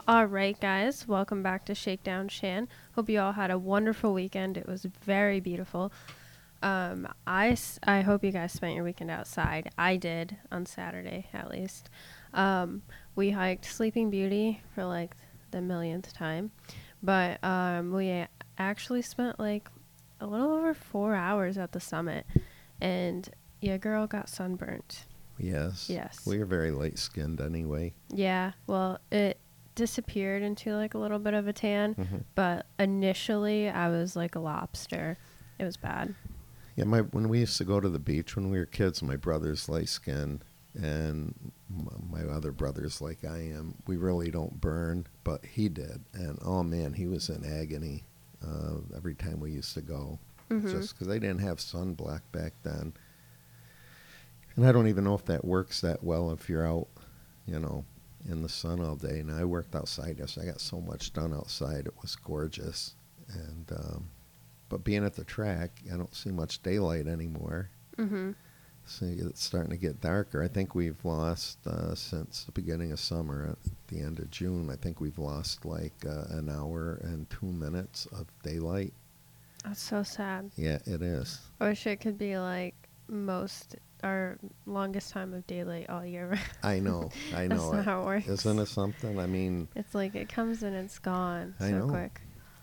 All right, guys, welcome back to Shakedown Shan. Hope you all had a wonderful weekend. It was very beautiful. I hope you guys spent your weekend outside. I did on Saturday, at least. We hiked Sleeping Beauty for like the millionth time, but we actually spent like a little over 4 hours at the summit, and your girl got sunburnt. Yes. Yes. We are very light skinned anyway. Yeah, well, it disappeared into like a little bit of a tan, but initially I was like a lobster. It was bad. Yeah, when we used to go to the beach when we were kids, my brother's light skinned and my other brother's like I am. We really don't burn, but he did. And oh man, he was in agony every time we used to go. Just because they didn't have sunblock back then. And I don't even know if that works that well if you're out, in the sun all day. And I worked outside yesterday. I got so much done outside. It was gorgeous. And but being at the track, I don't see much daylight anymore. So it's starting to get darker. I think we've lost, since the beginning of summer, at the end of June, I think we've lost like an hour and 2 minutes of daylight. That's so sad. Yeah, it is. I wish it could be like our longest time of daylight all year round. I know. That's not how it works. Isn't it something? I mean, It's like it comes and it's gone I so know. quick.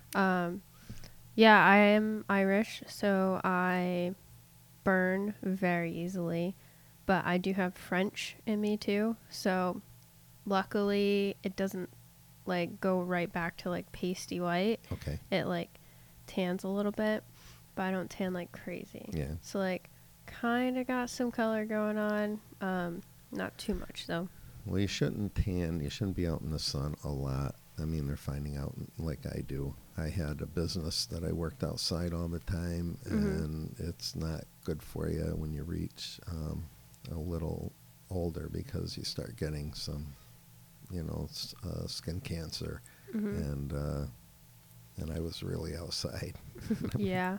Yeah, I am Irish, so I burn very easily, but I do have French in me too. So luckily it doesn't like go right back to like pasty white. Okay. It like tans a little bit, but I don't tan like crazy. Yeah. So like kind of got some color going on. Not too much though. Well, you shouldn't tan. You shouldn't be out in the sun a lot. I mean, they're finding out like I do. I had a business that I worked outside all the time, and it's not good for you when you reach a little older because you start getting some, skin cancer, and I was really outside. Yeah.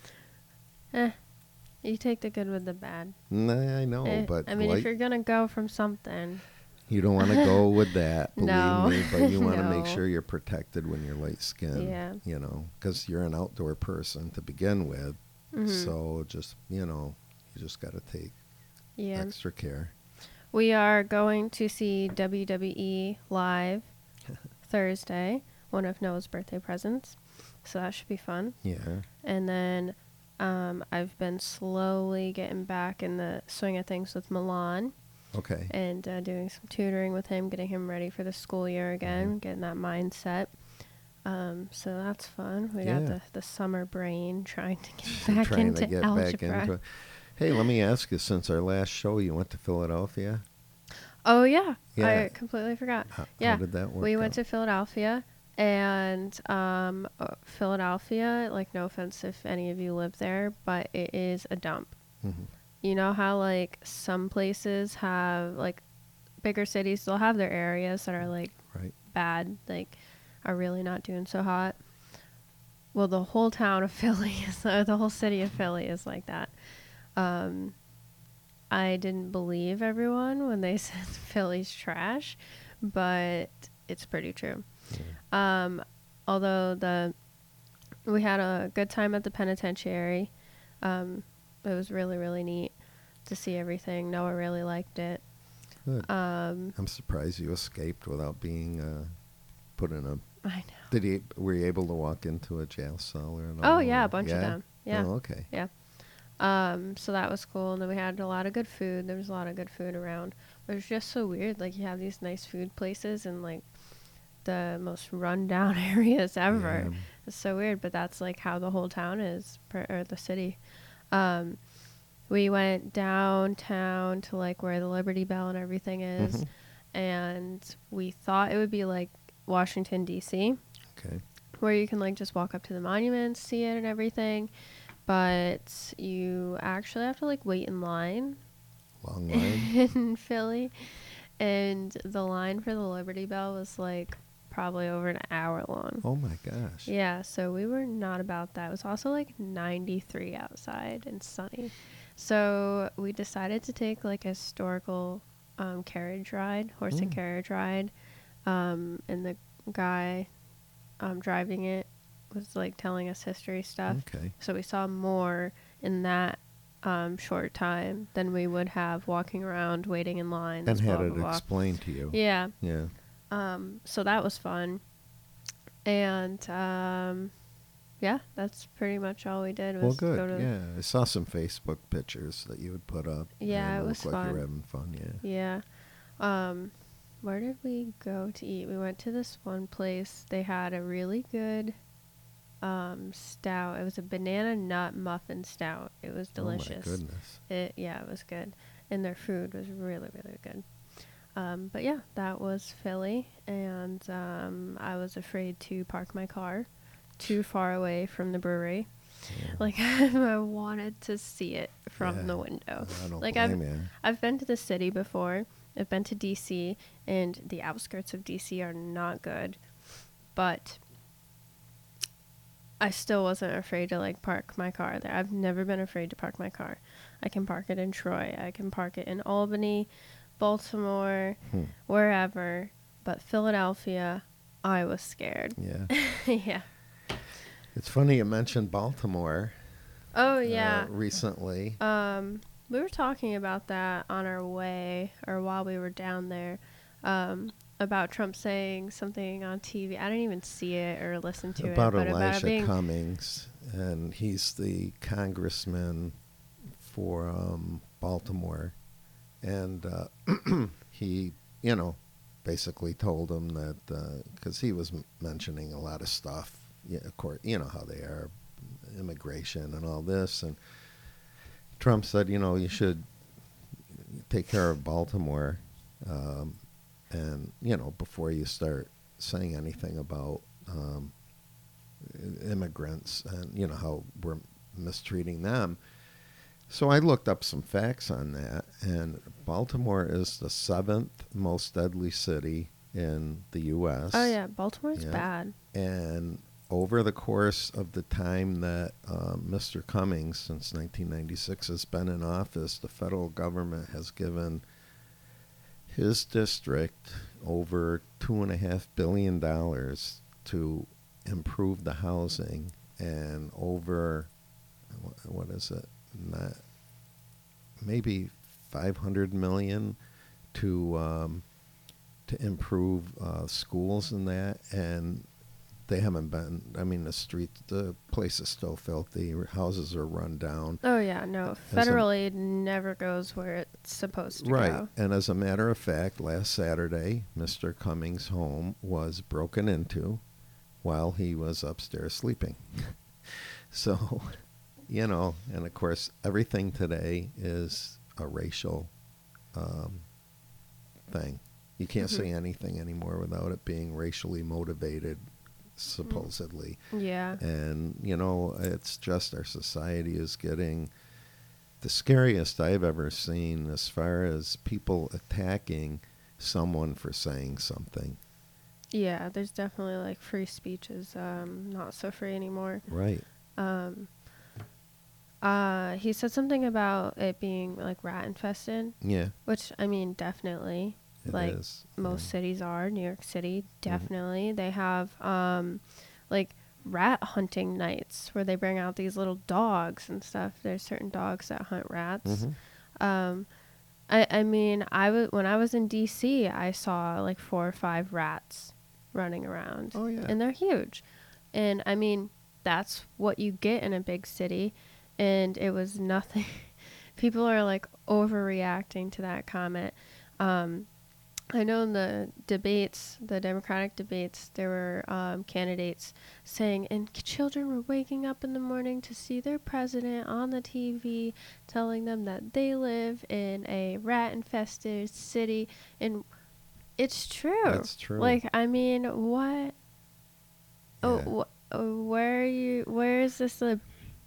You take the good with the bad. Nah, I know, but I mean, if you're gonna go from something, you don't want to go with that, believe No. me, but you want to make No. sure you're protected when you're light skinned, Yeah. because you're an outdoor person to begin with. So just, you just got to take yeah. extra care. We are going to see WWE live Thursday, one of Noah's birthday presents. So that should be fun. Yeah. And then I've been slowly getting back in the swing of things with Milan. Okay. And doing some tutoring with him, getting him ready for the school year again, getting that mindset. So that's fun. We got the summer brain trying to get back Trying into to get algebra. back into it. Hey, let me ask you, since our last show, you went to Philadelphia? Oh, yeah. Yeah. I completely forgot. How Yeah. did that work We out? went to Philadelphia, and Philadelphia, like, no offense if any of you live there, but it is a dump. You know how, like, some places have, like, bigger cities, they'll have their areas that are, like, Right. bad, like, are really not doing so hot. Well, the whole town of Philly, the whole city of Philly is like that. I didn't believe everyone when they said Philly's trash, but it's pretty true. Although we had a good time at the penitentiary. It was really, really neat to see everything. Noah really liked it. Good. I'm surprised you escaped without being put in a... I know. Were you able to walk into a jail cell or Oh, yeah, a bunch of them. Yeah. Oh, okay. Yeah. So that was cool. And then we had a lot of good food. There was a lot of good food around. But it was just so weird. Like, you have these nice food places in, like, the most run-down areas ever. Yeah. It's so weird, but that's, like, how the whole town is, or the city. We went downtown to, like, where the Liberty Bell and everything is. And we thought it would be, like, Washington, D.C., Okay. where you can, like, just walk up to the monuments, see it and everything. But you actually have to, like, wait in line Long line? in Philly. And the line for the Liberty Bell was, like, probably over an hour long. Oh, my gosh. Yeah, so we were not about that. It was also, like, 93 outside and sunny. So we decided to take, like, a historical carriage ride, horse and carriage ride, in the guy driving it was like telling us history stuff. Okay. So we saw more in that short time than we would have walking around waiting in lines. And had blah, it blah, blah. explained to you. Yeah. Yeah. So that was fun. And yeah, that's pretty much all we did. Well, Was good. Go to, Yeah, I saw some Facebook pictures that you would put up. Yeah, and it was looked like you were fun. having fun. Yeah. Yeah. Where did we go to eat? We went to this one place. They had a really good stout. It was a banana nut muffin stout. It was delicious. Oh my goodness. It was good. And their food was really, really good. But yeah, that was Philly. And I was afraid to park my car too far away from the brewery. Yeah. Like, I wanted to see it from Yeah. the window. I don't Like, blame you. I've been to the city before. I've been to DC, and the outskirts of DC are not good. But I still wasn't afraid to, like, park my car there. I've never been afraid to park my car. I can park it in Troy. I can park it in Albany, Baltimore, wherever. But Philadelphia, I was scared. Yeah. Yeah. It's funny you mentioned Baltimore. Oh, yeah. Recently. We were talking about that on our way, or while we were down there, about Trump saying something on TV. I didn't even see it or listen to About it. But Elijah about being, Cummings, and he's the congressman for Baltimore, and he, basically told him that because he was mentioning a lot of stuff, of course, you know how they are, immigration and all this, and Trump said, you should take care of Baltimore, and before you start saying anything about immigrants and how we're mistreating them. So I looked up some facts on that, and Baltimore is the 7th most deadly city in the U.S. Oh, yeah. Baltimore's bad. And over the course of the time that Mr. Cummings, since 1996, has been in office, the federal government has given his district over $2.5 billion to improve the housing, and over, what is it, maybe $500 million to improve schools and that, and they haven't been. I mean, the place is still filthy. Houses are run down. Oh, yeah, no. Federal aid never goes where it's supposed to Right. go. And as a matter of fact, last Saturday, Mr. Cummings' home was broken into while he was upstairs sleeping. So, and of course, everything today is a racial thing. You can't say anything anymore without it being racially motivated, supposedly. Yeah. And, it's just our society is getting the scariest I've ever seen as far as people attacking someone for saying something. Yeah, there's definitely, like, free speech is not so free anymore. Right. He said something about it being, like, rat infested. Yeah. Which, I mean, definitely. It like, is. most cities are. New York City, definitely. They have, like, rat hunting nights where they bring out these little dogs and stuff. There's certain dogs that hunt rats. I mean, when I was in D.C., I saw, like, 4 or 5 rats running around. Oh, yeah. And they're huge. And, I mean, that's what you get in a big city. And it was nothing. People are, like, overreacting to that comment. I know in the debates, the Democratic debates, there were candidates saying, and children were waking up in the morning to see their president on the TV telling them that they live in a rat-infested city. And it's true. That's true. Like, I mean, what? Yeah. Where is this an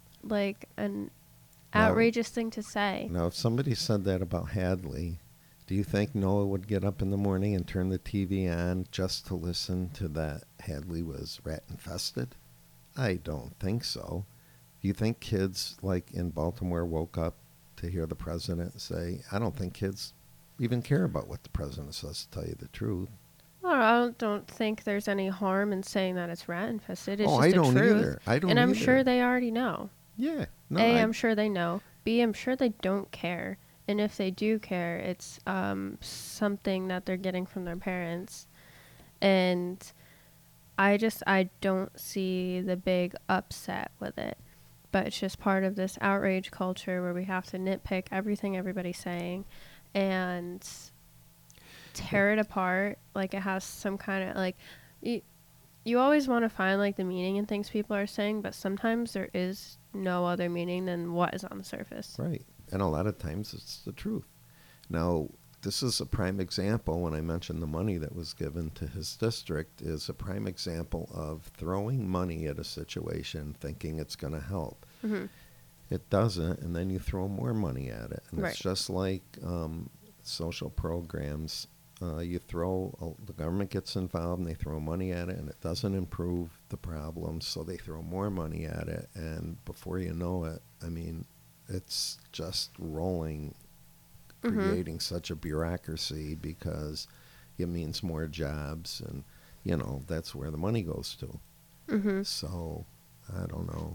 Now- outrageous thing to say? Now, if somebody said that about Hadley, do you think Noah would get up in the morning and turn the TV on just to listen to that Hadley was rat infested? I don't think so. Do you think kids, like in Baltimore, woke up to hear the president say, I don't think kids even care about what the president says, to tell you the truth. Well, I don't think there's any harm in saying that it's rat infested. It's Oh, I just a don't truth. either. I And don't I'm sure either. they already know. Yeah. No, A, I. I'm sure they know. B, I'm sure they don't care. And if they do care, it's something that they're getting from their parents. And I don't see the big upset with it. But it's just part of this outrage culture where we have to nitpick everything everybody's saying and tear it apart like it has some kind of like you always want to find like the meaning in things people are saying, but sometimes there is no other meaning than what is on the surface. Right. And a lot of times it's the truth. Now, this is a prime example when I mentioned the money that was given to his district is a prime example of throwing money at a situation thinking it's going to help. Mm-hmm. It doesn't, and then you throw more money at it. And Right. it's just like social programs. The government gets involved and they throw money at it, and it doesn't improve the problem, so they throw more money at it, and before you know it, I mean, it's just rolling, creating such a bureaucracy because it means more jobs, and that's where the money goes to. Mm-hmm. So I don't know.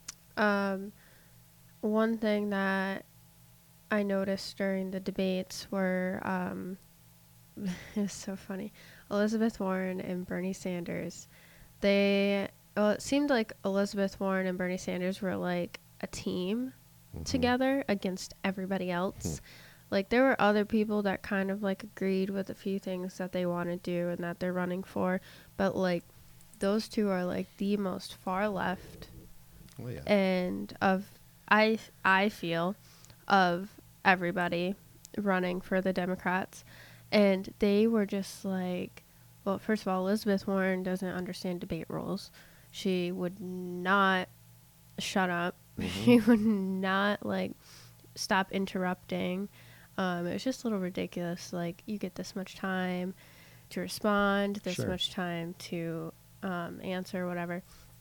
One thing that I noticed during the debates were it's so funny. Elizabeth Warren and Bernie Sanders. It seemed like Elizabeth Warren and Bernie Sanders were like a team together against everybody else. Like there were other people that kind of like agreed with a few things that they want to do and that they're running for, but like those two are like the most far left Oh, yeah. and I feel of everybody running for the Democrats. And they were just like, well, first of all, Elizabeth Warren doesn't understand debate rules. She would not shut up. She would not like stop interrupting. It was just a little ridiculous. Like you get this much time to respond, this Sure. much time to answer, whatever.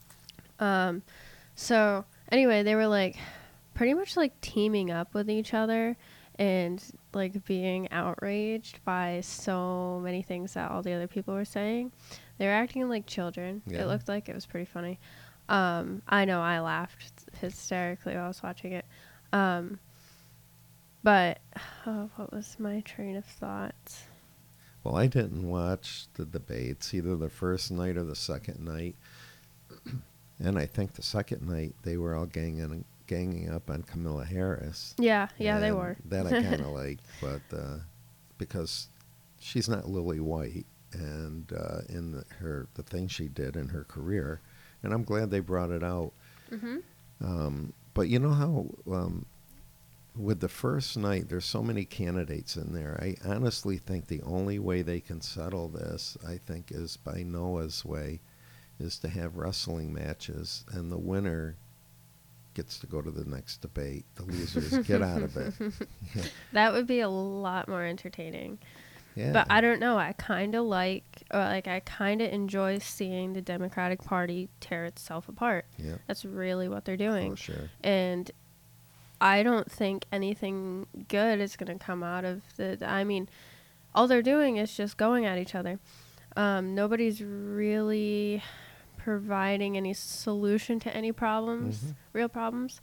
So anyway, they were like pretty much like teaming up with each other and like being outraged by so many things that all the other people were saying. They were acting like children. Yeah. It looked like it was pretty funny. I know I laughed hysterically while I was watching it. But what was my train of thought? Well, I didn't watch the debates, either the first night or the second night. And I think the second night they were all ganging up on Kamala Harris. Yeah, they And were. That I kind of liked, but because she's not Lily White, and in the thing she did in her career, and I'm glad they brought it out. But you know how with the first night, there's so many candidates in there. I honestly think the only way they can settle this, I think, is by Noah's way, is to have wrestling matches, and the winner gets to go to the next debate. The losers get out of it. That would be a lot more entertaining. Yeah. But I don't know. I kind of I kind of enjoy seeing the Democratic Party tear itself apart. Yeah. That's really what they're doing. Oh, sure. And I don't think anything good is going to come out of I mean, all they're doing is just going at each other. Nobody's really providing any solution to any problems, real problems.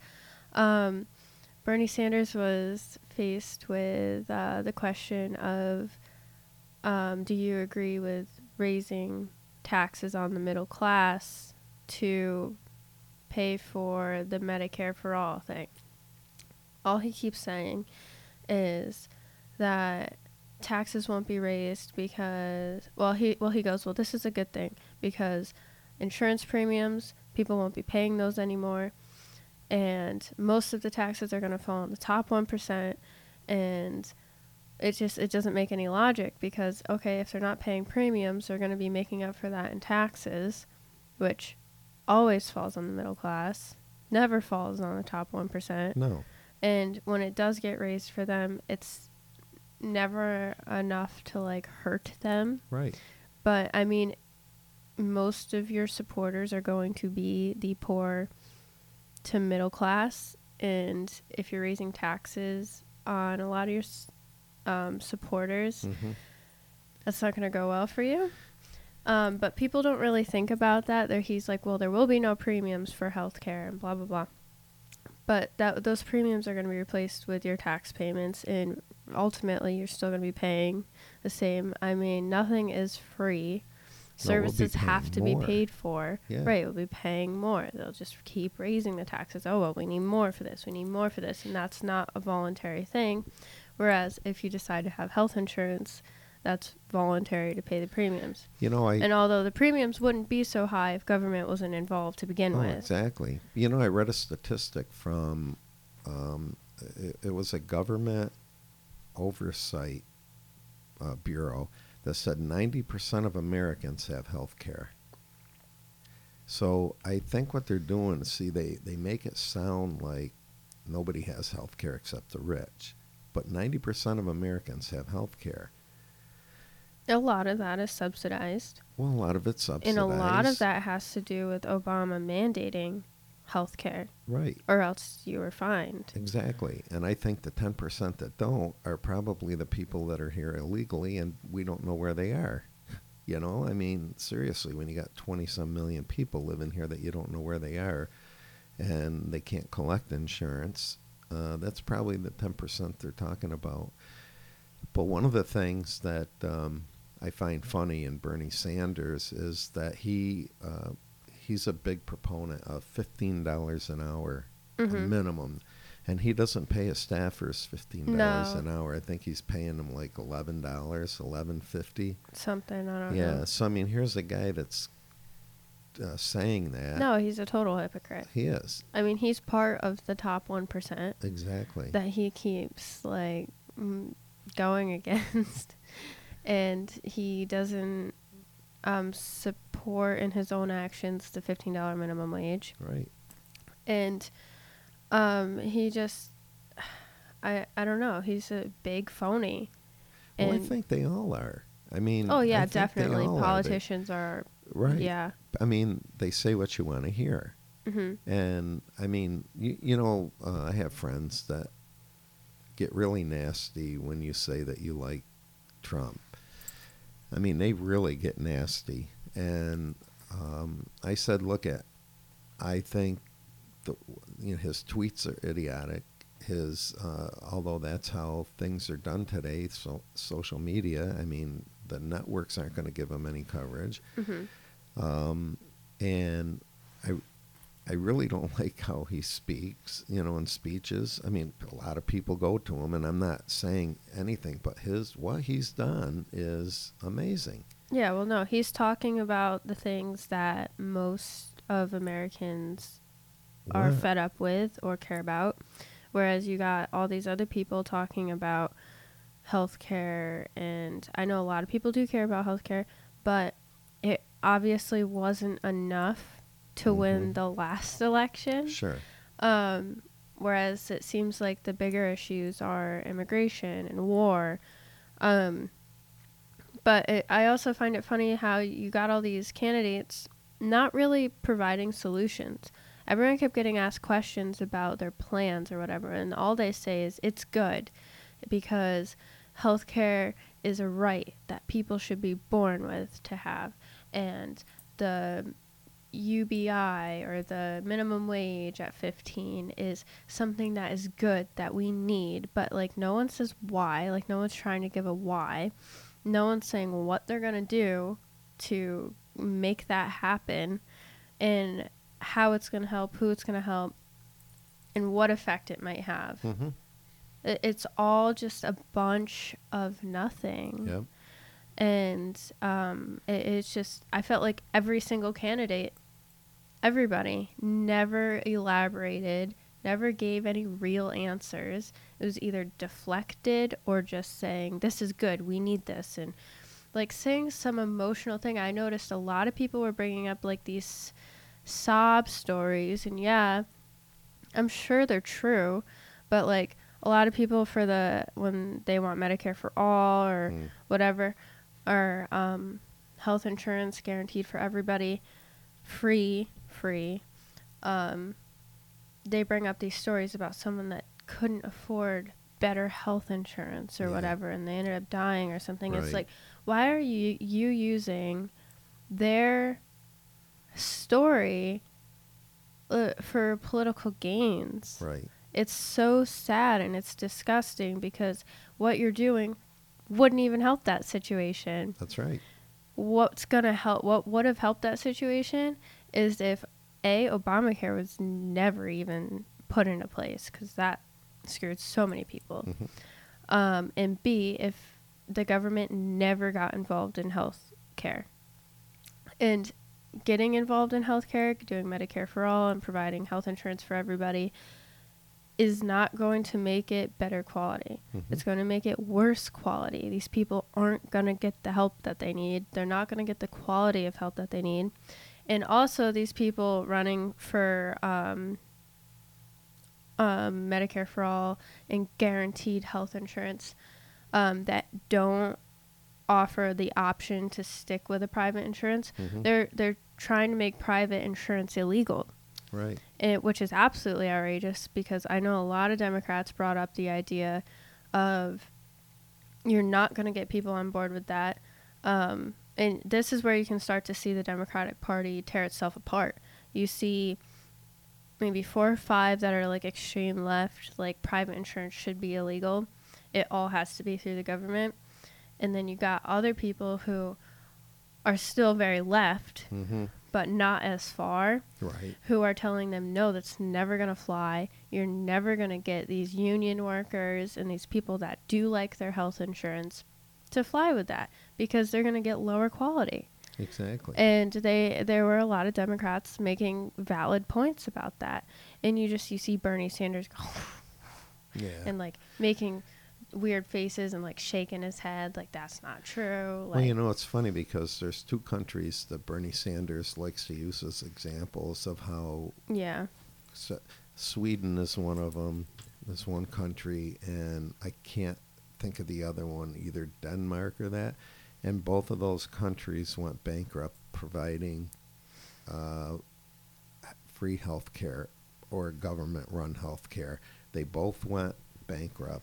Bernie Sanders was faced with the question of, do you agree with raising taxes on the middle class to pay for the Medicare for All thing? All he keeps saying is that taxes won't be raised because, he goes, well, this is a good thing because insurance premiums, people won't be paying those anymore, and most of the taxes are going to fall on the top 1%, and it doesn't make any logic because, okay, if they're not paying premiums, they're going to be making up for that in taxes, which always falls on the middle class, never falls on the top 1%. No. And when it does get raised for them, it's never enough to like hurt them. Right. But I mean, most of your supporters are going to be the poor to middle class, and if you're raising taxes on a lot of your supporters, that's not going to go well for you. But people don't really think about that. He's like, well, there will be no premiums for healthcare and blah, blah, blah. But those premiums are going to be replaced with your tax payments, and ultimately you're still going to be paying the same. I mean, nothing is free. Services have to be paid for. Yeah. Right, we'll be paying more. They'll just keep raising the taxes. Oh, well, we need more for this. We need more for this. And that's not a voluntary thing. Whereas if you decide to have health insurance, that's voluntary to pay the premiums. And although the premiums wouldn't be so high if government wasn't involved to begin with. Exactly. I read a statistic from, it was a government oversight bureau that said 90% of Americans have health care. So I think what they're doing, they make it sound like nobody has health care except the rich. But 90% of Americans have health care. A lot of that is subsidized. Well, a lot of it's subsidized. And a lot of that has to do with Obama mandating health care. Right. Or else you were fined. Exactly. And I think the 10% that don't are probably the people that are here illegally, and we don't know where they are. I mean, seriously, when you got 20-some million people living here that you don't know where they are and they can't collect insurance, that's probably the 10% they're talking about. But one of the things that I find funny in Bernie Sanders is that he's a big proponent of $15 an hour, a minimum. And he doesn't pay his staffers $15 an hour. I think he's paying them like $11, $11.50. Something, I don't know. Yeah, so I mean, here's a guy that's saying that. No, he's a total hypocrite. He is. I mean, he's part of the top 1%. Exactly. That he keeps, like, going against. And he doesn't support in his own actions the $15 minimum wage. Right. And he just, I don't know, he's a big phony. Well, I think they all are. I mean, oh yeah, definitely. Politicians are. Right. Yeah. I mean, they say what you want to hear. Mm-hmm. And I mean, I have friends that get really nasty when you say that you like Trump. I mean, they really get nasty. And I said, I think his tweets are idiotic. Although that's how things are done today, so social media, I mean, the networks aren't going to give him any coverage. Mm-hmm. And I really don't like how he speaks, in speeches. I mean, a lot of people go to him, and I'm not saying anything, but what he's done is amazing. Yeah, well, no, he's talking about the things that most of Americans are fed up with or care about, whereas you got all these other people talking about healthcare, and I know a lot of people do care about healthcare, but it obviously wasn't enough to win the last election. Sure. Whereas it seems like the bigger issues are immigration and war. But I also find it funny how you got all these candidates not really providing solutions. Everyone kept getting asked questions about their plans or whatever, and all they say is it's good because healthcare is a right that people should be born with to have, and the UBI or the minimum wage at 15 is something that is good that we need, but like no one says why, like no one's trying to give a why. No one's saying what they're going to do to make that happen and how it's going to help, who it's going to help, and what effect it might have. Mm-hmm. It's all just a bunch of nothing. Yep. And it's just, I felt like every single candidate, everybody, never elaborated, never gave any real answers. It was either deflected or just saying, this is good, we need this. And like saying some emotional thing. I noticed a lot of people were bringing up like these sob stories. And yeah, I'm sure they're true. But like a lot of people when they want Medicare for all or whatever, or health insurance guaranteed for everybody, free, they bring up these stories about someone that couldn't afford better health insurance or Yeah. whatever, and they ended up dying or something. It's Right. like, why are you using their story for political gains? Right. It's so sad and it's disgusting because what you're doing wouldn't even help that situation. That's right. What's going to help, what would have helped that situation is if Obamacare was never even put into place, because that screwed so many people. And B, if the government never got involved in health care. And getting involved in healthcare, doing Medicare for all and providing health insurance for everybody is not going to make it better quality. It's going to make it worse quality. These people aren't going to get the help that they need. They're not going to get the quality of help that they need. And also these people running for Medicare for all and guaranteed health insurance that don't offer the option to stick with a private insurance. They're trying to make private insurance illegal. Right. Which is absolutely outrageous, because I know a lot of Democrats brought up the idea of you're not going to get people on board with that. And this is where you can start to see the Democratic Party tear itself apart. You see maybe 4 or 5 that are like extreme left, like private insurance should be illegal. It all has to be through the government. And then you got other people who are still very left, but not as far, Right. who are telling them, no, that's never going to fly. You're never going to get these union workers and these people that do like their health insurance to fly with that, because they're going to get lower quality. Exactly. And there were a lot of Democrats making valid points about that. And you see Bernie Sanders go Yeah. and like making weird faces and like shaking his head like that's not true. Like, Well, you know, it's funny because there's 2 countries that Bernie Sanders likes to use as examples of how yeah. Sweden is one of them. There's one country, and I can't think of the other one, either Denmark or that. And both of those countries went bankrupt providing free health care or government-run health care. They both went bankrupt.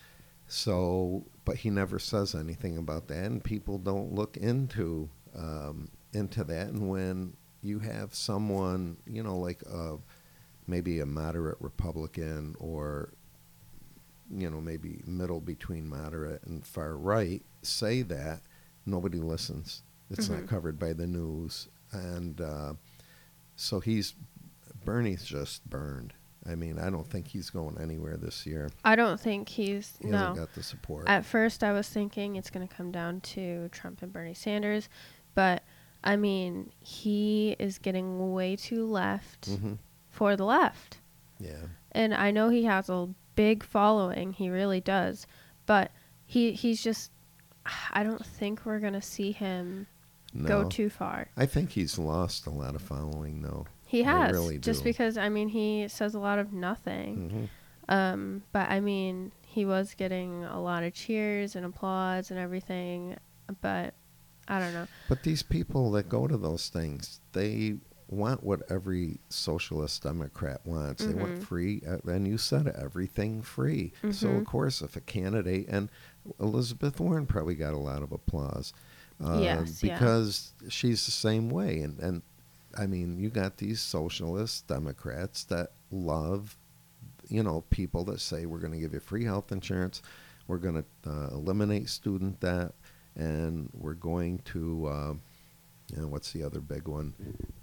So, but he never says anything about that, and people don't look into that. And when you have someone, you know, like maybe a moderate Republican, or you know, maybe middle between moderate and far right, say that, nobody listens. It's not covered by the news, and so Bernie's just burned. I mean, I don't think he's going anywhere this year. I don't think he hasn't got the support. At first I was thinking it's going to come down to Trump and Bernie Sanders, but I mean, he is getting way too left for the left. Yeah. And I know he has a big following, he really does, but he's just, I don't think we're going to see him go too far. I think he's lost a lot of following, though. He has, really just because, I mean, he says a lot of nothing. But, I mean, he was getting a lot of cheers and applause and everything, but I don't know. But these people that go to those things, they want what every socialist Democrat wants. They want free, and you said it, everything free. So, of course, if a candidate, and Elizabeth Warren probably got a lot of applause, because she's the same way. And I mean, you got these socialist Democrats that love, you know, people that say we're going to give you free health insurance, we're going to eliminate student debt, and we're going to, what's the other big one?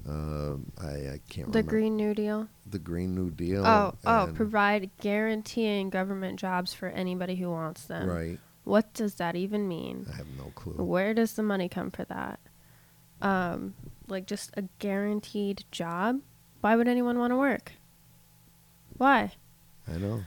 I can't remember. The Green New Deal? The Green New Deal. Provide guaranteeing government jobs for anybody who wants them. Right. What does that even mean? I have no clue. Where does the money come for that? Like just a guaranteed job? Why would anyone want to work? Why? I know.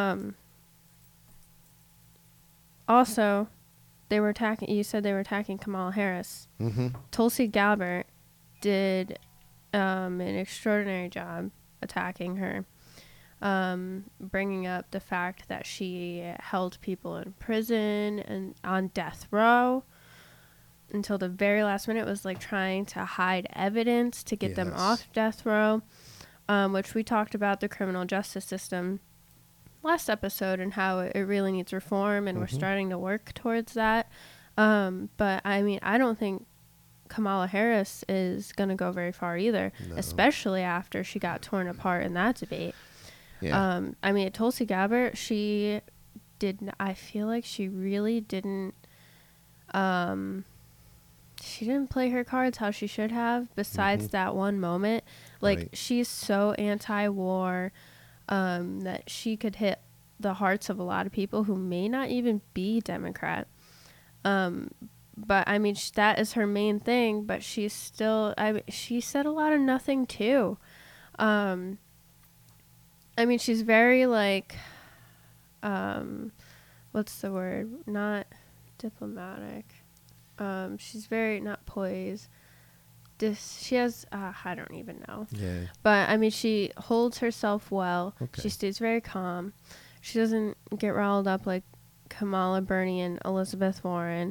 Also, you said they were attacking Kamala Harris. Tulsi Gabbard did an extraordinary job attacking her, bringing up the fact that she held people in prison and on death row until the very last minute, was like trying to hide evidence to get them off death row, which we talked about the criminal justice system last episode and how it really needs reform, and we're starting to work towards that. But I mean, I don't think Kamala Harris is going to go very far either, especially after she got torn apart in that debate. Yeah. I mean, Tulsi Gabbard, I feel like she really didn't, she didn't play her cards how she should have, besides that one moment. Like, Right. she's so anti-war, that she could hit the hearts of a lot of people who may not even be Democrat. But I mean, that is her main thing, but she's still, she said a lot of nothing too. I mean, she's very like, what's the word? Not diplomatic. She's very, not poised. She has, I don't even know. Yeah. But I mean, she holds herself well. Okay. She stays very calm. She doesn't get riled up like Kamala, Bernie, and Elizabeth Warren.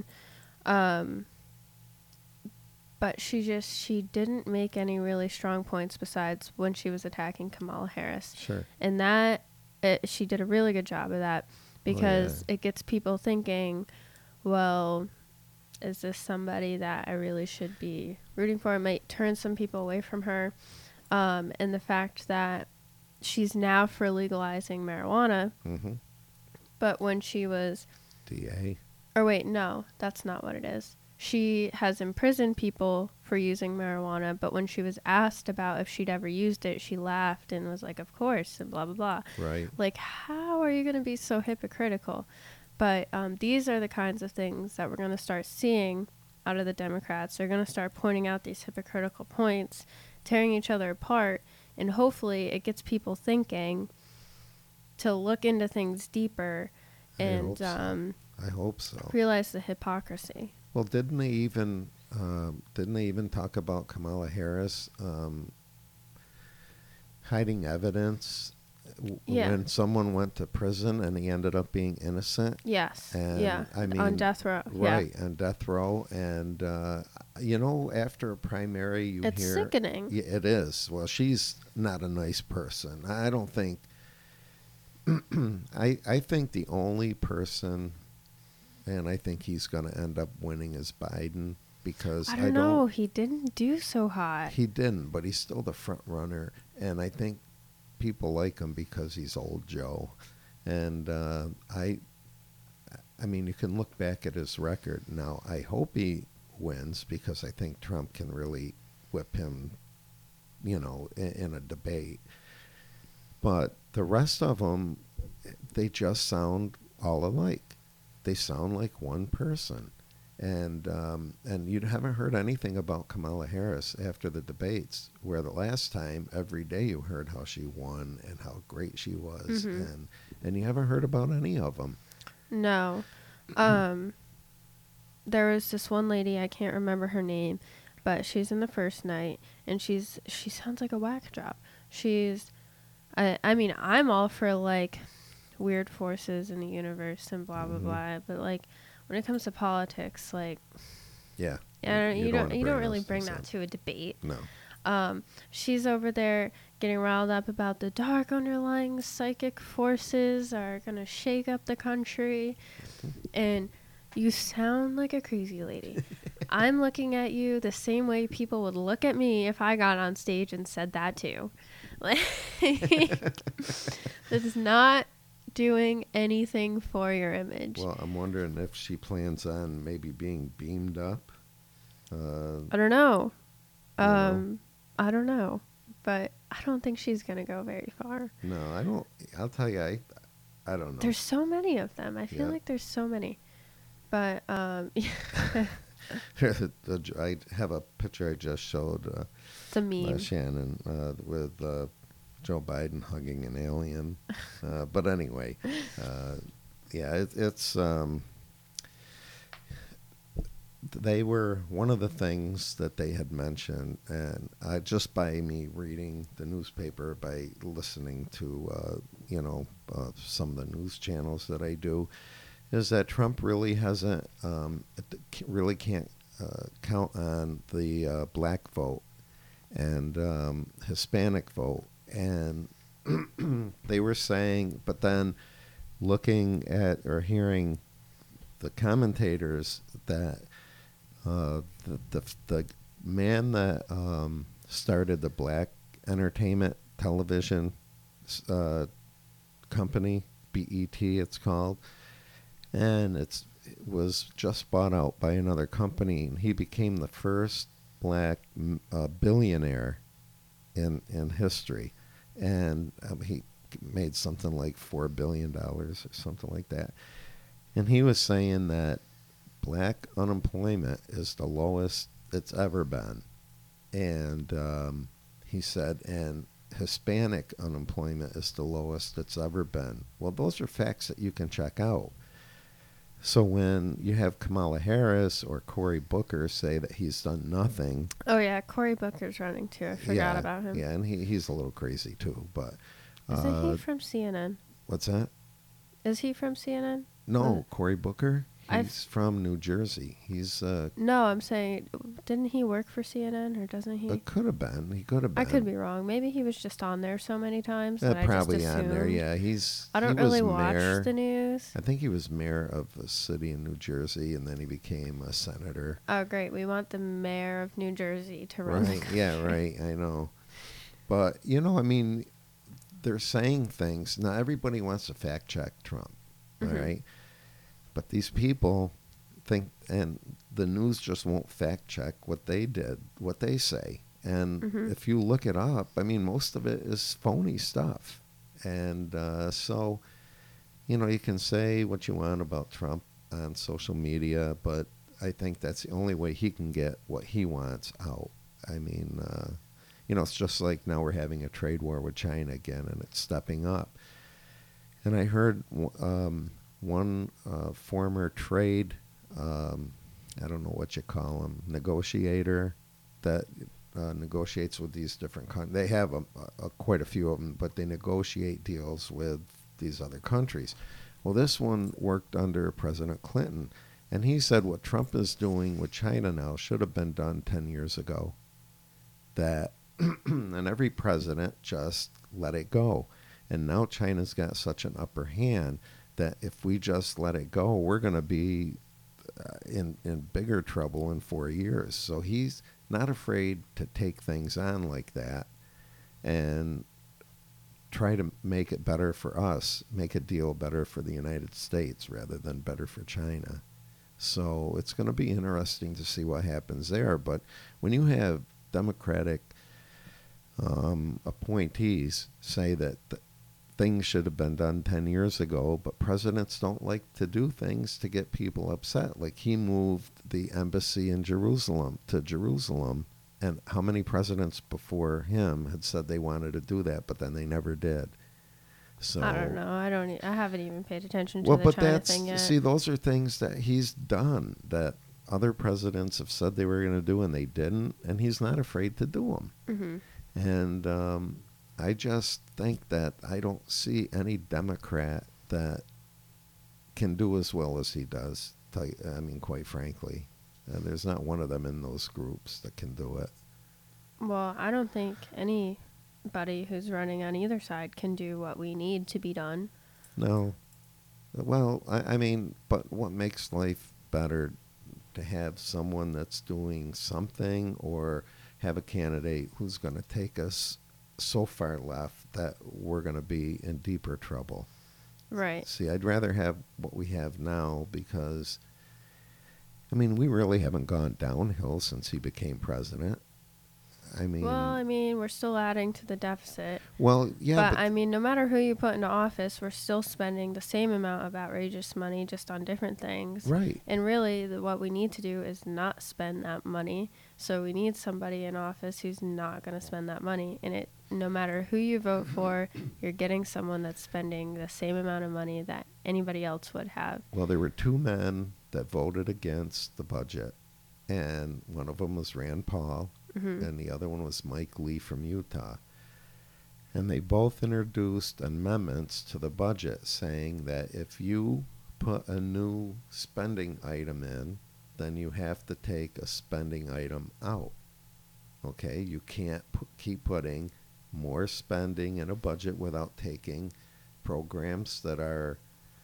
But she didn't make any really strong points besides when she was attacking Kamala Harris. Sure. And she did a really good job of that, because it gets people thinking, well, is this somebody that I really should be rooting for? It might turn some people away from her. And the fact that she's now for legalizing marijuana, but when she was... DA. Or wait, no, that's not what it is. She has imprisoned people for using marijuana, but when she was asked about if she'd ever used it, she laughed and was like, of course, and blah, blah, blah. Right. Like, how are you going to be so hypocritical? But these are the kinds of things that we're going to start seeing out of the Democrats. They're going to start pointing out these hypocritical points, tearing each other apart, and hopefully it gets people thinking to look into things deeper and I hope so. Realize the hypocrisy. Well, didn't they even talk about Kamala Harris hiding evidence when someone went to prison and he ended up being innocent? Yes. And, I mean, on death row. Right, on death row. And, after a primary, you it's hear... It's sickening. Yeah, it is. Well, she's not a nice person. I don't think... I think the only person... And I think he's going to end up winning is Biden, because I don't know. He didn't do so hot. He didn't, but he's still the front runner. And I think people like him because he's old Joe. And I mean, you can look back at his record. Now, I hope he wins, because I think Trump can really whip him, in a debate. But the rest of them, they just sound all alike. They sound like one person. And you haven't heard anything about Kamala Harris after the debates, where the last time, every day you heard how she won and how great she was. And you haven't heard about any of them. No. There was this one lady, I can't remember her name, but she's in the first night, and she sounds like a whack job. I mean, I'm all for, like, weird forces in the universe and blah blah blah, but like when it comes to politics, like you don't really bring that to a debate. No. She's over there getting riled up about the dark underlying psychic forces are gonna shake up the country, and you sound like a crazy lady. I'm looking at you the same way people would look at me if I got on stage and said that too. Like, this is not doing anything for your image. Well, I'm wondering if she plans on maybe being beamed up. I don't know. I don't know, but I don't think she's gonna go very far. No, I don't. I'll tell you, I don't know. There's so many of them. I feel like there's so many, but I have a picture I just showed. It's a meme. Shannon with Joe Biden hugging an alien. But anyway, it's they were one of the things that they had mentioned, and just by me reading the newspaper, by listening to some of the news channels that I do, is that Trump really hasn't can't count on the black vote and Hispanic vote. And they were saying, but then looking at or hearing the commentators that the man that started the Black Entertainment Television uh, company, BET it's called, and it was just bought out by another company, and he became the first black billionaire in history, and he made something like $4 billion or something like that, and he was saying that black unemployment is the lowest it's ever been, and he said, and Hispanic unemployment is the lowest it's ever been. Well, those are facts that you can check out. So when you have Kamala Harris or Cory Booker say that he's done nothing. Oh, yeah, Cory Booker's running too. I forgot about him. Yeah, and he's a little crazy too. But Isn't he from CNN? What's that? Is he from CNN? No, Cory Booker. He's from New Jersey. He's No, I'm saying, didn't he work for CNN, or doesn't he? It could have been. He could have been. I could be wrong. Maybe he was just on there so many times that probably I just assumed. on there. Yeah, I don't really watch the news. I think he was mayor of a city in New Jersey, and then he became a senator. Oh, great! We want the mayor of New Jersey to run. Right? Yeah, right. I know. But I mean, they're saying things. Now everybody wants to fact check Trump, all right? But these people think, and the news just won't fact check what they did, what they say. And if you look it up, I mean, most of it is phony stuff. And so, you can say what you want about Trump on social media, but I think that's the only way he can get what he wants out. I mean, it's just like now we're having a trade war with China again, and it's stepping up. And I heard one former trade, I don't know what you call him, negotiator that negotiates with these different countries. They have quite a few of them, but they negotiate deals with these other countries. Well, this one worked under President Clinton, and he said what Trump is doing with China now should have been done 10 years ago. That and every president just let it go. And now China's got such an upper hand that if we just let it go, we're going to be in bigger trouble in 4 years. So he's not afraid to take things on like that and try to make it better for us, make a deal better for the United States rather than better for China. So it's going to be interesting to see what happens there. But when you have Democratic appointees say that things should have been done 10 years ago, but presidents don't like to do things to get people upset. Like he moved the embassy in Jerusalem to Jerusalem, and how many presidents before him had said they wanted to do that, but then they never did. So I don't know. I haven't even paid attention to the China thing yet. See, those are things that he's done that other presidents have said they were going to do and they didn't, and he's not afraid to do them. And I just think that I don't see any Democrat that can do as well as he does. I mean, quite frankly, there's not one of them in those groups that can do it. Well, I don't think anybody who's running on either side can do what we need to be done. No. Well, I mean, but what makes life better to have someone that's doing something or have a candidate who's going to take us so far left that we're going to be in deeper trouble. Right. See, I'd rather have what we have now because, I mean, we really haven't gone downhill since he became president. Well, we're still adding to the deficit. Well, yeah. But no matter who you put into office, we're still spending the same amount of outrageous money just on different things. Right. And really, what we need to do is not spend that money. So we need somebody in office who's not going to spend that money. And no matter who you vote for, you're getting someone that's spending the same amount of money that anybody else would have. Well, there were two men that voted against the budget, and one of them was Rand Paul. And the other one was Mike Lee from Utah. And they both introduced amendments to the budget saying that if you put a new spending item in, then you have to take a spending item out. Okay? You can't keep putting more spending in a budget without taking programs that are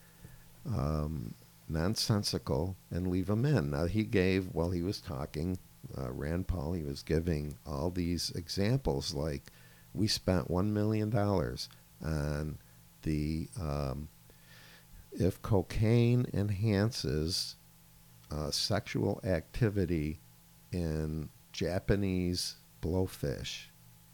nonsensical and leave them in. Now, he gave, while he was talking, Rand Paul, he was giving all these examples, like we spent $1 million on the, if cocaine enhances sexual activity in Japanese blowfish.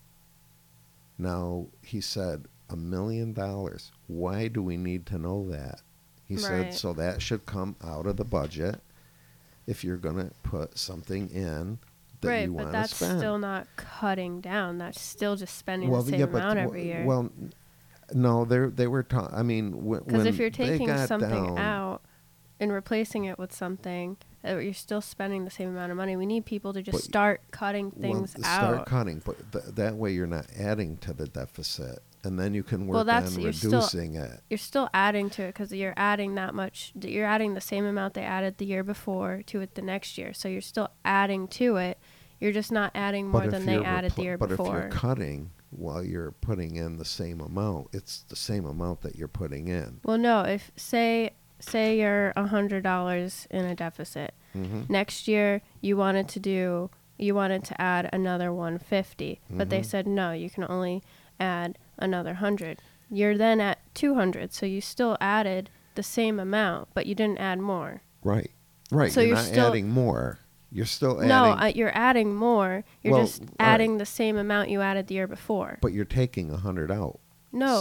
Now, he said, $1 million. Why do we need to know that? He said, so that should come out of the budget if you're going to put something in that you want to spend. Right, but that's still not cutting down. That's still just spending the same amount every year. Well, no, they were talking. I mean, because if you're taking something out and replacing it with something, you're still spending the same amount of money. We need people to just start cutting things out. Start cutting, but that way you're not adding to the deficit. And then you can work on reducing it. You're still adding to it because you're adding that much. You're adding the same amount they added the year before to it the next year. So you're still adding to it. You're just not adding more than they added the year before. But if you're cutting while you're putting in the same amount, it's the same amount that you're putting in. Well, no. If say you're $100 in a deficit. Mm-hmm. Next year you wanted to add another 150, but they said no. You can only add another 100. You're then at 200, so you still added the same amount, but you didn't add more. Right. So you're not adding more. You're still adding. No, you're adding more. You're just adding the same amount you added the year before. But you're taking 100 out. No.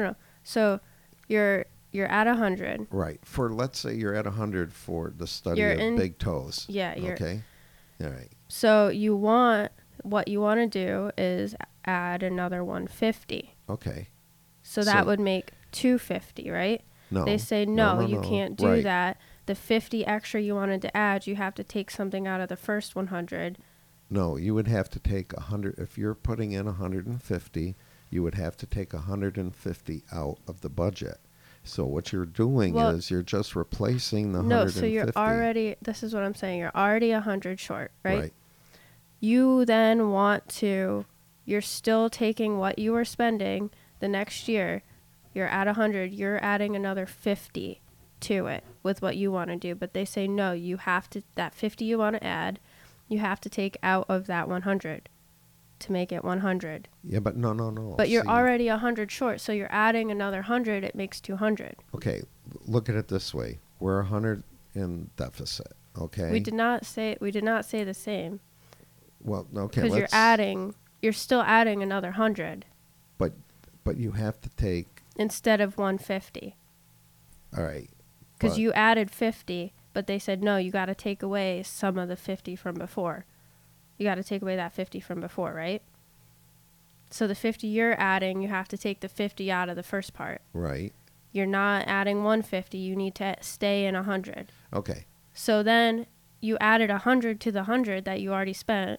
So you're at 100. Right. For, let's say you're at 100 for the study of big toes. Yeah. Okay. All right. So what you want to do is add another 150. Okay. So that would make 250, right? No. They say, no, you can't do that. The 50 extra you wanted to add, you have to take something out of the first 100. No, you would have to take 100. If you're putting in 150, you would have to take 150 out of the budget. So what you're doing is you're just replacing the 150. No, so you're already, this is what I'm saying, you're already 100 short, right? You then you're still taking what you were spending the next year. You're at 100. You're adding another 50 to it with what you want to do. But they say, no, you have to, that 50 you want to add, you have to take out of that 100 to make it 100. Yeah, but no. But you're already 100 short, so you're adding another 100. It makes 200. Okay, look at it this way. We're 100 in deficit, okay? We did not say the same. Well, okay, because you're still adding another 100. But you have to take instead of 150. All right. Because you added 50, but they said no, you got to take away some of the 50 from before. You got to take away that 50 from before, right? So the 50 you're adding, you have to take the 50 out of the first part. Right. You're not adding 150. You need to stay in 100. Okay. So then you added 100 to the 100 that you already spent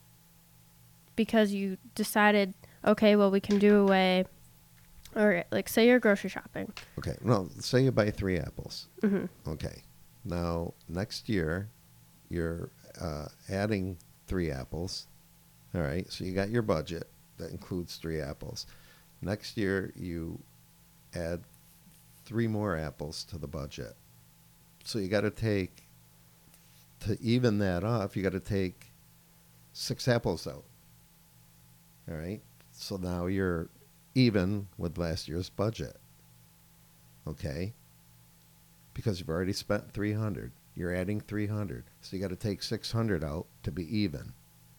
because you decided, okay, well, we can do away, or like say you're grocery shopping. Okay. No, say you buy 3 apples. Mm-hmm. Okay. Now, next year, you're adding 3 apples. All right. So you got your budget that includes 3 apples. Next year, you add 3 more apples to the budget. So you got to take, to even that off, you got to take 6 apples out. All right. So now you're even with last year's budget. Okay. Because you've already spent 300. You're adding 300. So you got to take 600 out to be even.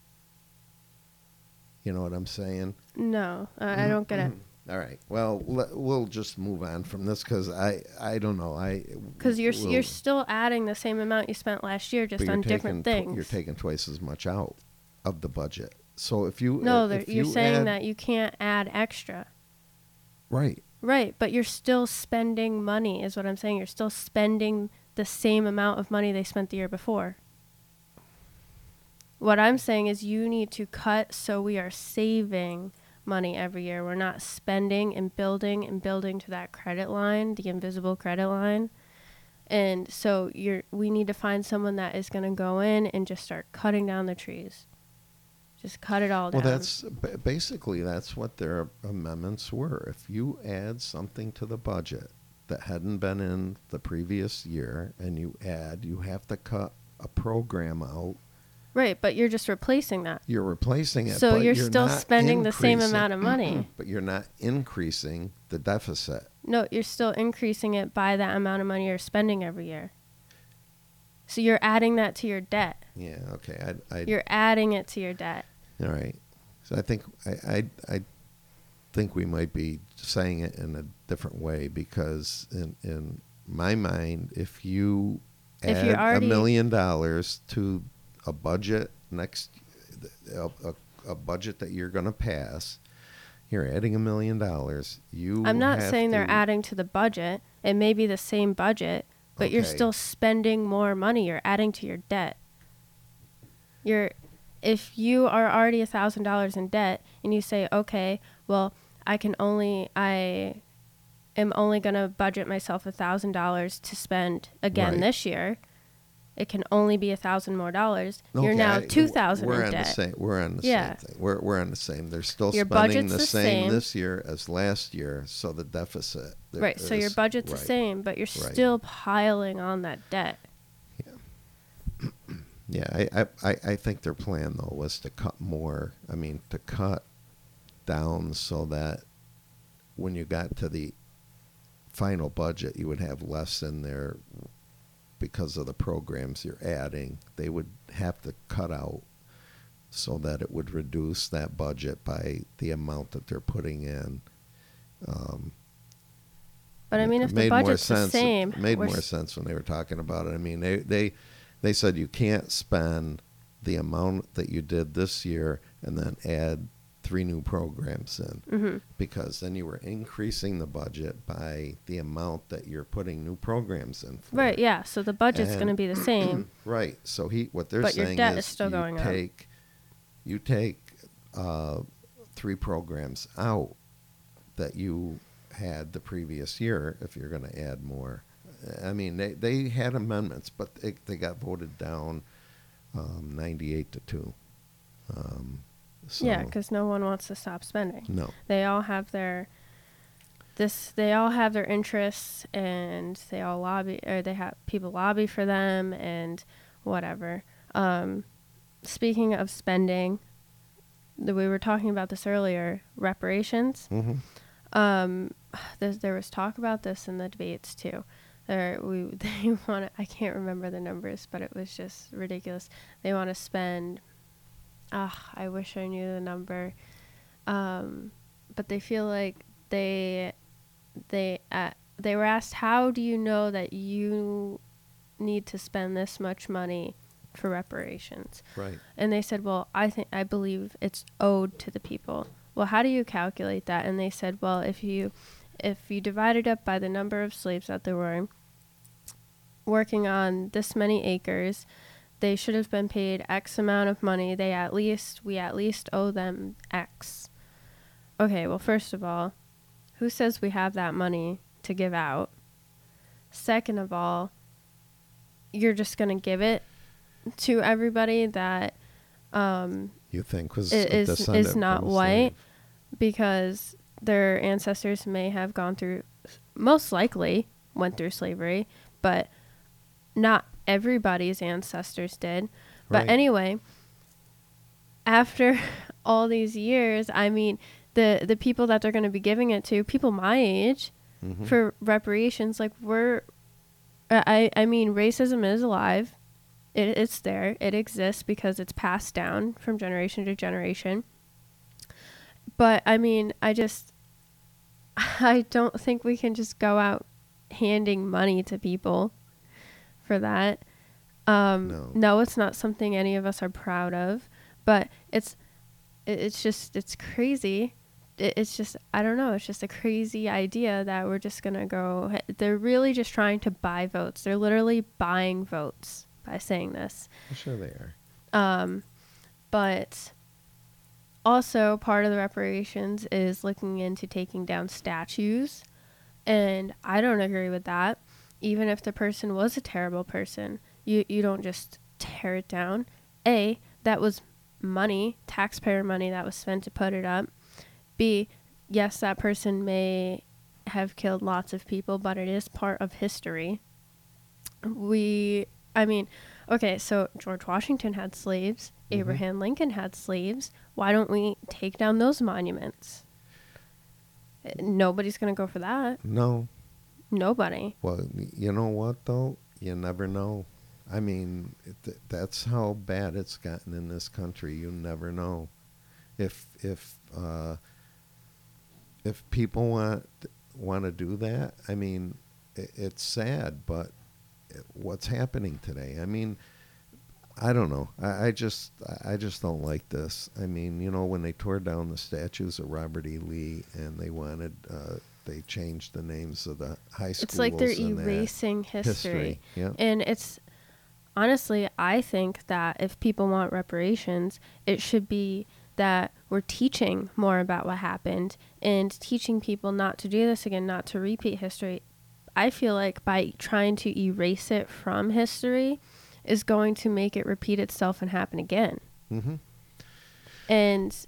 You know what I'm saying? No, I don't get it. All right. Well, we'll just move on from this because I don't know. Because you're still adding the same amount you spent last year, just on different things. You're taking twice as much out of the budget. So if you you're saying that you can't add extra. Right. Right, but you're still spending money, is what I'm saying. You're still spending the same amount of money they spent the year before. What I'm saying is you need to cut so we are saving money every year. We're not spending and building to that credit line, the invisible credit line. And so we need to find someone that is going to go in and just start cutting down the trees. Just cut it all Well, down. basically that's what their amendments were. If you add something to the budget that hadn't been in the previous year, and you have to cut a program out. Right, but you're just replacing that. You're replacing it. So but you're you're still not spending the same increasing- amount of money. But you're not increasing the deficit. No, you're still increasing it by that amount of money you're spending every year. So you're adding that to your debt. Yeah. Okay. You're adding it to your debt. All right. So I think I think we might be saying it in a different way, because in my mind, if you If add you're already- $1 million to a budget a budget that you're going to pass, you're adding $1 million. I'm not saying they're to- adding to the budget. It may be the same budget, but you're Okay. still spending more money. You're adding to your debt. If you are already $1,000 in debt and you say, okay, well, I am only going to budget myself $1,000 to spend again Right. this year. It can only be $1,000 more dollars. You're Okay, now $2,000 we're in on debt. The same, we're on the Yeah. same thing. We're on the same. They're still Your spending budget's the the same same. this year as last year, so the deficit. Right, so your budget's the right. same, but you're Right. still piling on that debt. Yeah, I think their plan, though, was to cut more. I mean, to cut down so that when you got to the final budget, you would have less in there because of the programs you're adding. They would have to cut out so that it would reduce that budget by the amount that they're putting in. But I mean, It if the made more budget's the sense- same, It made we're more sense when they were talking about it. I mean, they said you can't spend the amount that you did this year and then add 3 new programs in, Mhm. because then you were increasing the budget by the amount that you're putting new programs in for. Right, yeah. So the budget's And- going to be the same. Right. So what they're But your saying debt is is still you going up. you take 3 programs out that you had the previous year if you're going to add more. I mean, they had amendments, but they got voted down 98-2. So, Yeah, because no one wants to stop spending. no. They all have their interests, and they all lobby, or they have people lobby for them and whatever. Speaking of spending, we were talking about this earlier, reparations. Hmm. There was talk about this in the debates too. They want I can't remember the numbers, but it was just ridiculous. They want to spend. I wish I knew the number. But they feel like they were asked, how do you know that you need to spend this much money for reparations? Right. And they said, well, I believe it's owed to the people. Well, how do you calculate that? And they said, well, if you divide it up by the number of slaves that there were working on this many acres, they should have been paid X amount of money. We at least owe them X. Okay, well, first of all, who says we have that money to give out? Second of all, you're just going to give it to everybody that You think was is not white, because their ancestors may have most likely went through slavery, but not everybody's ancestors did. But Right. anyway, after all these years, I mean, the people that they're going to be giving it to, people my age, Mhm. for reparations, like I mean, racism is alive. It's there. It exists because it's passed down from generation to generation. But I mean, I don't think we can just go out handing money to people for that. No, it's not something any of us are proud of, but it's crazy. It's just, I don't know, it's just a crazy idea that we're just going to go. They're really just trying to buy votes. They're literally buying votes by saying this. I'm sure they are. But also part of the reparations is looking into taking down statues. And I don't agree with that. Even if the person was a terrible person, you don't just tear it down. That was money, taxpayer money that was spent to put it up. B, yes, that person may have killed lots of people, but it is part of history. Okay, so George Washington had slaves. Mhm. Abraham Lincoln had slaves. Why don't we take down those monuments? Nobody's going to go for that. No. Nobody. Well, you know what, though? You never know. I mean, that's how bad it's gotten in this country. You never know. If people want to do that, I mean, it's sad, but what's happening today? I mean, I don't know. I just don't like this. I mean, you know, when they tore down the statues of Robert E. Lee and they wanted they changed the names of the high schools. It's like they're and erasing history. Yeah. And it's honestly, I think that if people want reparations, it should be that we're teaching more about what happened and teaching people not to do this again, not to repeat history. I feel like by trying to erase it from history is going to make it repeat itself and happen again. Mm-hmm. And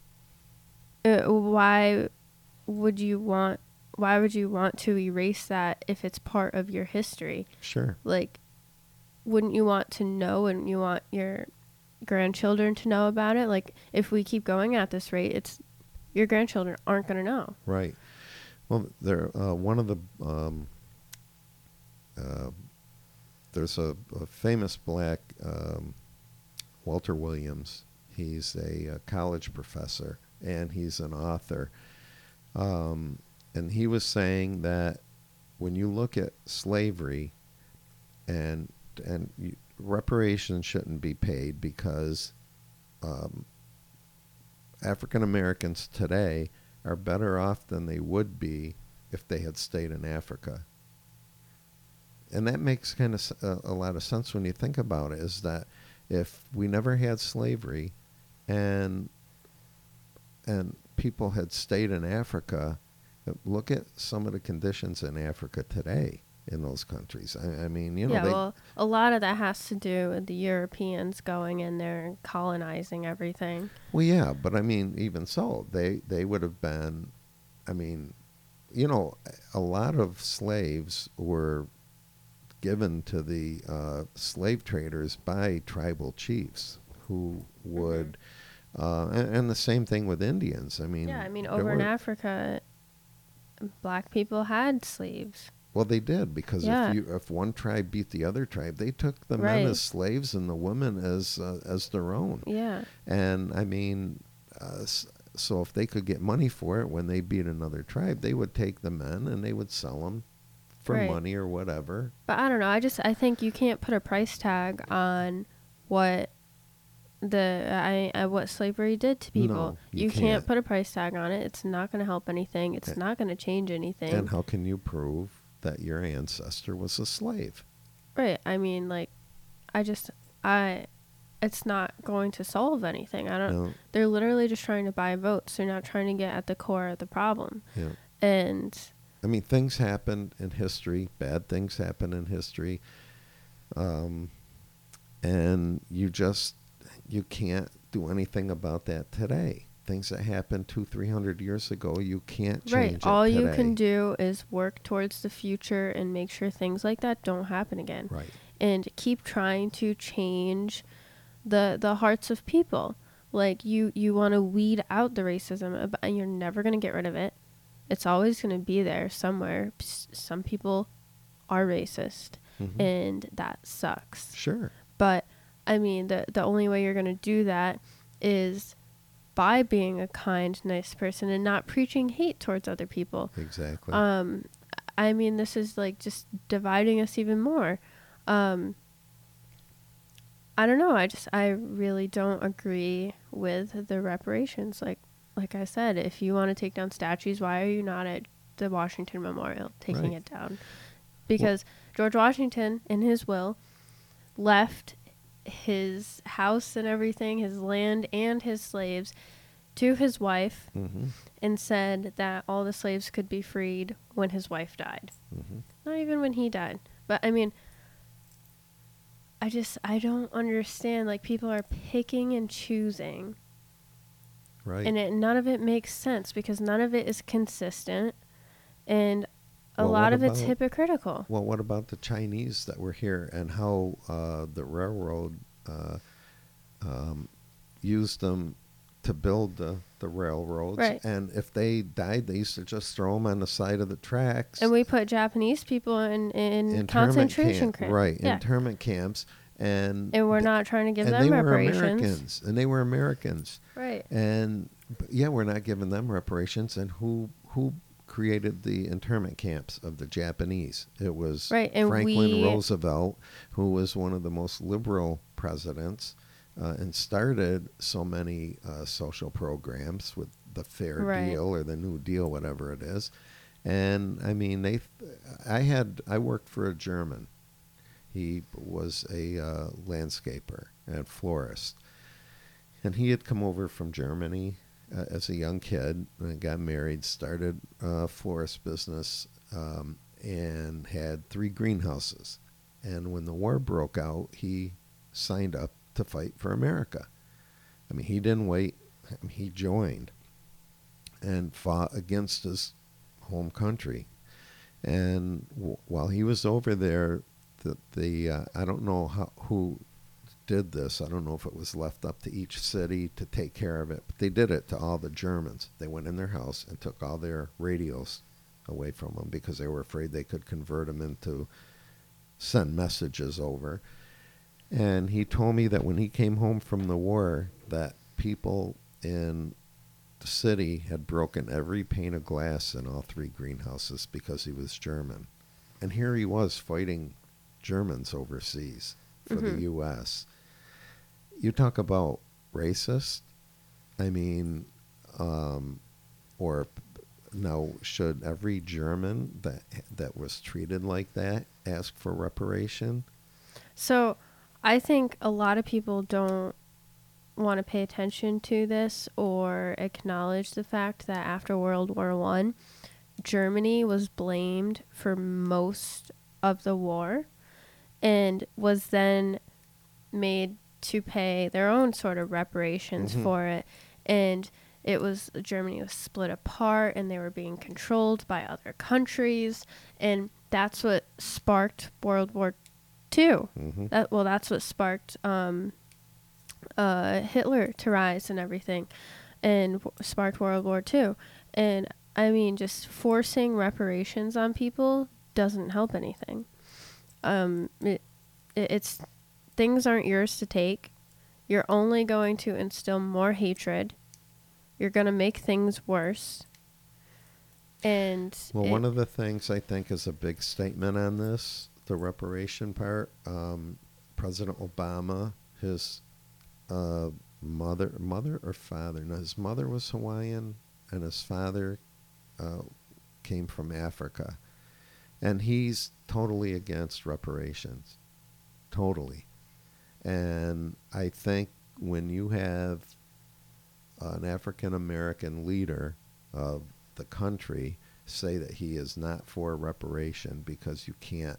why would you want to erase that if it's part of your history? Sure. Like, wouldn't you want to know? Wouldn't you want your grandchildren to know about it? Like, if we keep going at this rate, your grandchildren aren't going to know. Right. Well, one of the there's a famous black Walter Williams. He's a college professor and he's an author. And he was saying that when you look at slavery and reparations shouldn't be paid because African Americans today are better off than they would be if they had stayed in Africa. And that makes kind of a lot of sense when you think about it, is that if we never had slavery and people had stayed in Africa, look at some of the conditions in Africa today in those countries. I mean, you know. Yeah, well, a lot of that has to do with the Europeans going in there and colonizing everything. Well, yeah, but I mean, even so, they would have been, I mean, you know, a lot of slaves were given to the slave traders by tribal chiefs who would, and the same thing with Indians. I mean, yeah, I mean, over in Africa, black people had slaves. Well, they did, because if one tribe beat the other tribe, they took the men as slaves and the women as their own. Yeah. And I mean, so if they could get money for it when they beat another tribe, they would take the men and they would sell them for money or whatever. But I don't know. I think you can't put a price tag on what what slavery did to people. No, you can't put a price tag on it. It's not going to help anything. It's not going to change anything. And how can you prove that your ancestor was a slave? Right. I mean, like, it's not going to solve anything. They're literally just trying to buy votes. They're not trying to get at the core of the problem. Yeah. And I mean, things happen in history. Bad things happen in history. And you can't do anything about that today. Things that happened 200-300 years ago, you can't change it All today. you can do is work towards the future and make sure things like that don't happen again. Right. And keep trying to change the hearts of people. Like, you want to weed out the racism, and you're never going to get rid of it. It's always going to be there somewhere. Some people are racist, and that sucks. Sure. But, I mean, the only way you're going to do that is by being a kind, nice person and not preaching hate towards other people. Exactly. I mean, this is, like, just dividing us even more. I don't know. I really don't agree with the reparations. Like I said, if you want to take down statues, why are you not at the Washington Memorial taking it down? Because George Washington, in his will, left his house and everything, his land and his slaves, to his wife, and said that all the slaves could be freed when his wife died. Not even when he died. But, I mean, I don't understand. Like, people are picking and choosing Right. And none of it makes sense because none of it is consistent, and a Well, lot what of it's about hypocritical. well, what about the Chinese that were here and how the railroad uh, um, used them to build the railroads? Right. And if they died, they used to just throw them on the side of the tracks. And we put Japanese people in Internment concentration camp, camps. right? Yeah. Internment camps, and And we're not trying to give and them they were reparations. Americans, and they were Americans, Right. and yeah, we're not giving them reparations. And who created the internment camps of the Japanese? It was Right. And Franklin Roosevelt, who was one of the most liberal presidents, and started so many social programs with the Fair Right. Deal or the New Deal, whatever it is. And I mean, I worked for a German. He was a landscaper and florist, and he had come over from Germany as a young kid and got married, started a florist business, and had 3 greenhouses. And when the war broke out, he signed up to fight for America. I mean, he didn't wait. I mean, he joined and fought against his home country. And while he was over there, the I don't know who did this. I don't know if it was left up to each city to take care of it, but they did it to all the Germans. They went in their house and took all their radios away from them because they were afraid they could convert them into send messages over. And he told me that when he came home from the war, that people in the city had broken every pane of glass in all 3 greenhouses because he was German. And here he was fighting Germans overseas for the U.S. You talk about racist. I mean, or now should every German that was treated like that ask for reparation? So I think a lot of people don't want to pay attention to this or acknowledge the fact that after World War One, Germany was blamed for most of the war and was then made to pay their own sort of reparations for it. And Germany was split apart and they were being controlled by other countries. And that's what sparked World War II. That's what sparked Hitler to rise and everything, and sparked World War II. And I mean, just forcing reparations on people doesn't help anything. It's things aren't yours to take. You're only going to instill more hatred. You're going to make things worse. And one of the things I think is a big statement on this, the reparation part, President Obama, his mother or father? No, his mother was Hawaiian, and his father came from Africa, and he's totally against reparations, totally. And I think when you have an African American leader of the country say that he is not for reparation because you can't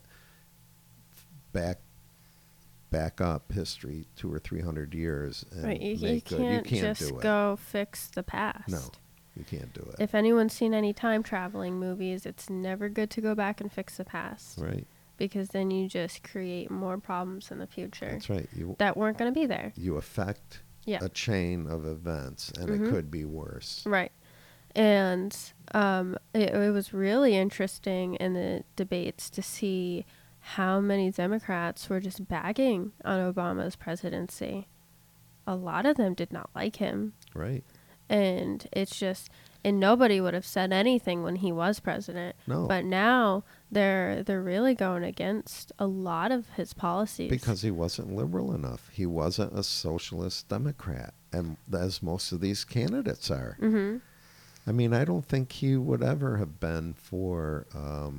back up history 200 or 300 years and right, you make good. You can't can't just do it. go fix the past. No, you can't do it. If anyone's seen any time traveling movies, it's never good to go back and fix the past. Right. Because then you just create more problems in the future. That's right. That weren't going to be there. You affect Yeah. a chain of events, and it could be worse. Right. And it was really interesting in the debates to see how many Democrats were just bagging on Obama's presidency. A lot of them did not like him. Right. And it's just, and nobody would have said anything when he was president. No. But now they're really going against a lot of his policies. Because he wasn't liberal enough. He wasn't a socialist Democrat, and as most of these candidates are. Mm-hmm. I mean, I don't think he would ever have been for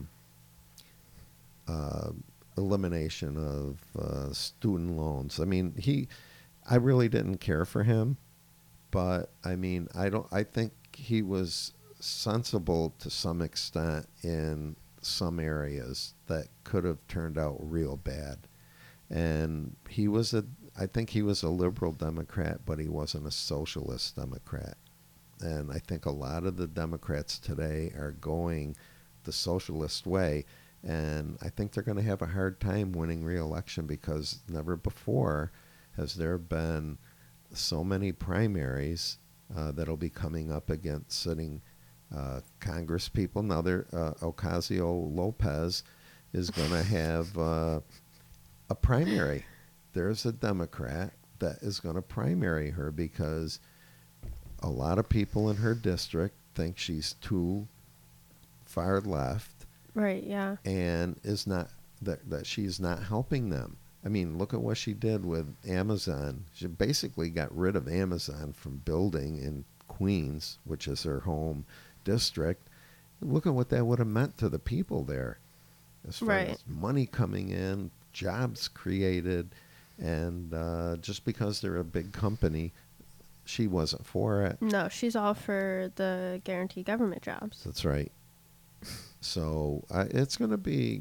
elimination of student loans. I mean, I really didn't care for him, but I mean, I think he was sensible to some extent in some areas that could have turned out real bad. And I think he was a liberal Democrat, but he wasn't a socialist Democrat. And I think a lot of the Democrats today are going the socialist way. And I think they're going to have a hard time winning re-election because never before has there been so many primaries that'll be coming up against sitting Congress people. Now, Ocasio-Lopez is going to have a primary. There's a Democrat that is going to primary her because a lot of people in her district think she's too far left. Right, yeah. And is not that she's not helping them. I mean, look at what she did with Amazon. She basically got rid of Amazon from building in Queens, which is her home district. Look at what that would have meant to the people there, as far Right. as money coming in, jobs created, and just because they're a big company, she wasn't for it. No, she's all for the guaranteed government jobs. That's right. So it's going to be,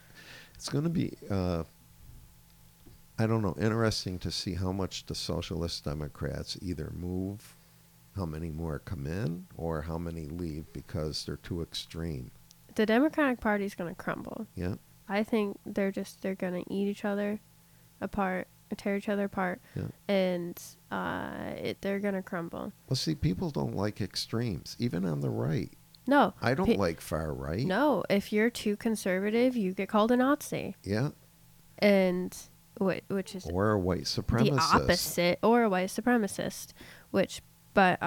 I don't know, interesting to see how much the Socialist Democrats either move, how many more come in, or how many leave because they're too extreme. The Democratic Party's going to crumble. Yeah. I think they're going to eat each other apart, tear each other apart, Yeah. and they're going to crumble. Well, see, people don't like extremes, even on the right. No. I don't like far right. No, if you're too conservative, you get called a Nazi. Yeah. And which is Or a white supremacist. the opposite, or a white supremacist, but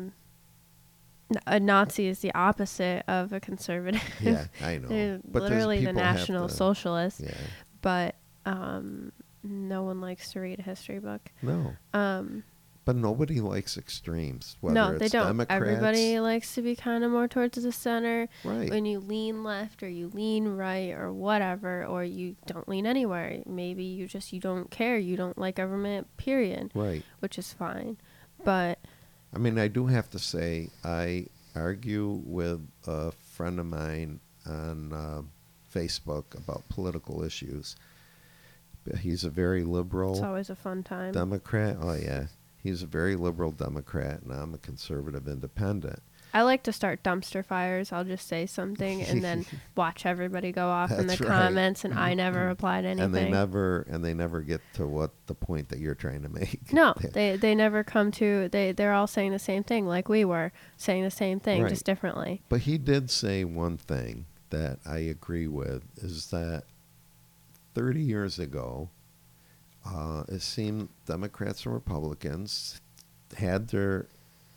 a Nazi is the opposite of a conservative. Yeah, I know. They're But there's literally the people have National to- Socialists. Yeah. But no one likes to read a history book. No. But nobody likes extremes. Whether No, it's they don't. Democrats, Everybody likes to be kind of more towards the center. right? When you lean left or you lean right or whatever, or you don't lean anywhere. Maybe you don't care. You don't like government, period. Right. Which is fine. But I mean, I do have to say, I argue with a friend of mine on Facebook about political issues. He's a very liberal it's always a fun time. Democrat. Oh, yeah. He's a very liberal Democrat, and I'm a conservative independent. I like to start dumpster fires. I'll just say something and then watch everybody go off in the That's right. comments, and I never reply to anything. And they never get to what the point that you're trying to make. No, they never come to. They're all saying the same thing, like we were saying the same thing, Right. just differently. But he did say one thing that I agree with, is that 30 years ago, it seemed Democrats and Republicans had their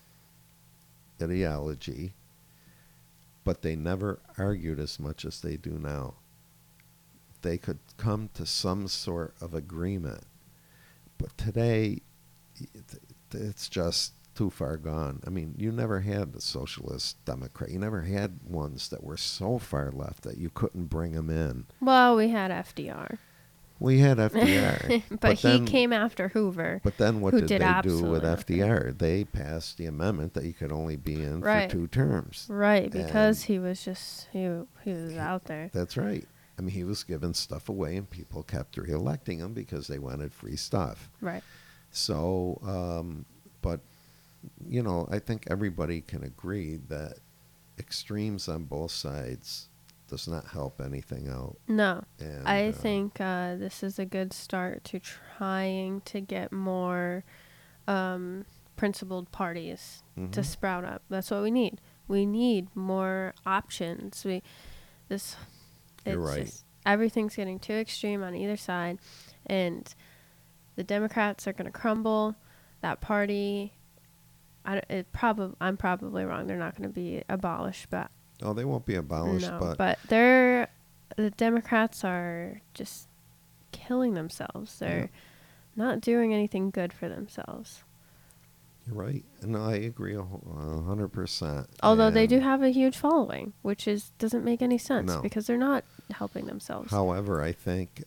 ideology, but they never argued as much as they do now. They could come to some sort of agreement. But today, it's just too far gone. I mean, you never had the socialist Democrat. You never had ones that were so far left that you couldn't bring them in. Well, we had FDR. We had FDR. but he then, came after Hoover. But then what who did did they do with absolutely FDR? They passed the amendment that you could only be in Right. for 2 terms. Right, because And he was just, he was out there. That's right. I mean, he was giving stuff away, and people kept reelecting him because they wanted free stuff. Right. So, but, you know, I think everybody can agree that extremes on both sides does not help anything out. No. And, I think this is a good start to trying to get more principled parties to Mhm. sprout up. That's what we need. We need more options. You're right. Just, everything's getting too extreme on either side, and the Democrats are going to crumble. That party, I'm probably wrong. They're not going to be abolished, but Oh, they won't be abolished, no, but the Democrats are just killing themselves. They're not doing anything good for themselves. you're right. No, I agree 100%. Although they And do have a huge following, which doesn't make any sense No. because they're not helping themselves. However, I think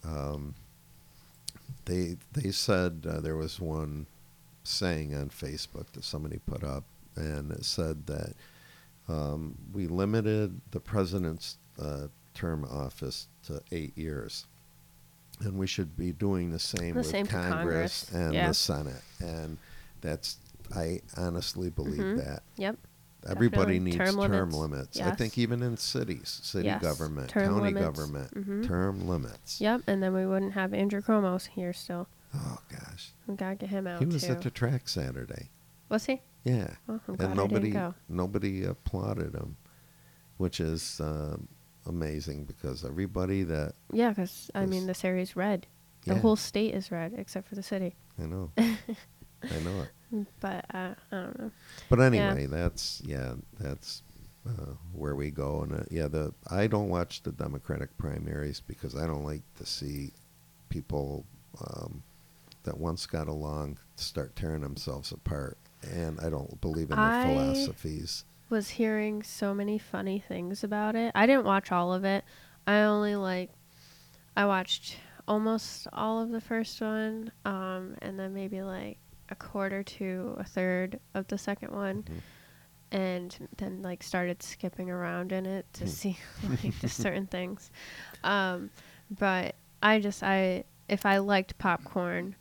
they said there was one saying on Facebook that somebody put up, and it said that we limited the president's term office to 8 years, and we should be doing the same with same to Congress Congress. and Yeah. the Senate. And that's, I honestly believe that. Yep. Everybody Definitely. needs Term term limits. limits. I think Yes. even in cities, city Yes. government, Term county limits. government, term limits. Yep. And then we wouldn't have Andrew Cuomo here still. Oh gosh, We gotta get him out he was too. at the track Saturday. Was he? Yeah, Oh, I'm and glad I didn't go. nobody applauded him, which is amazing because everybody that Yeah, because I was- mean this area's red. The Yeah. whole state is red except for the city. I know, I know it. But I don't know. But anyway, that's where we go. And I don't watch the Democratic primaries because I don't like to see people that once got along start tearing themselves apart. And I don't believe in their philosophies. Was hearing so many funny things about it. I didn't watch all of it. I watched almost all of the first one, and then maybe like a quarter to a third of the second one, and then like started skipping around in it to see like just certain things. But if I liked popcorn,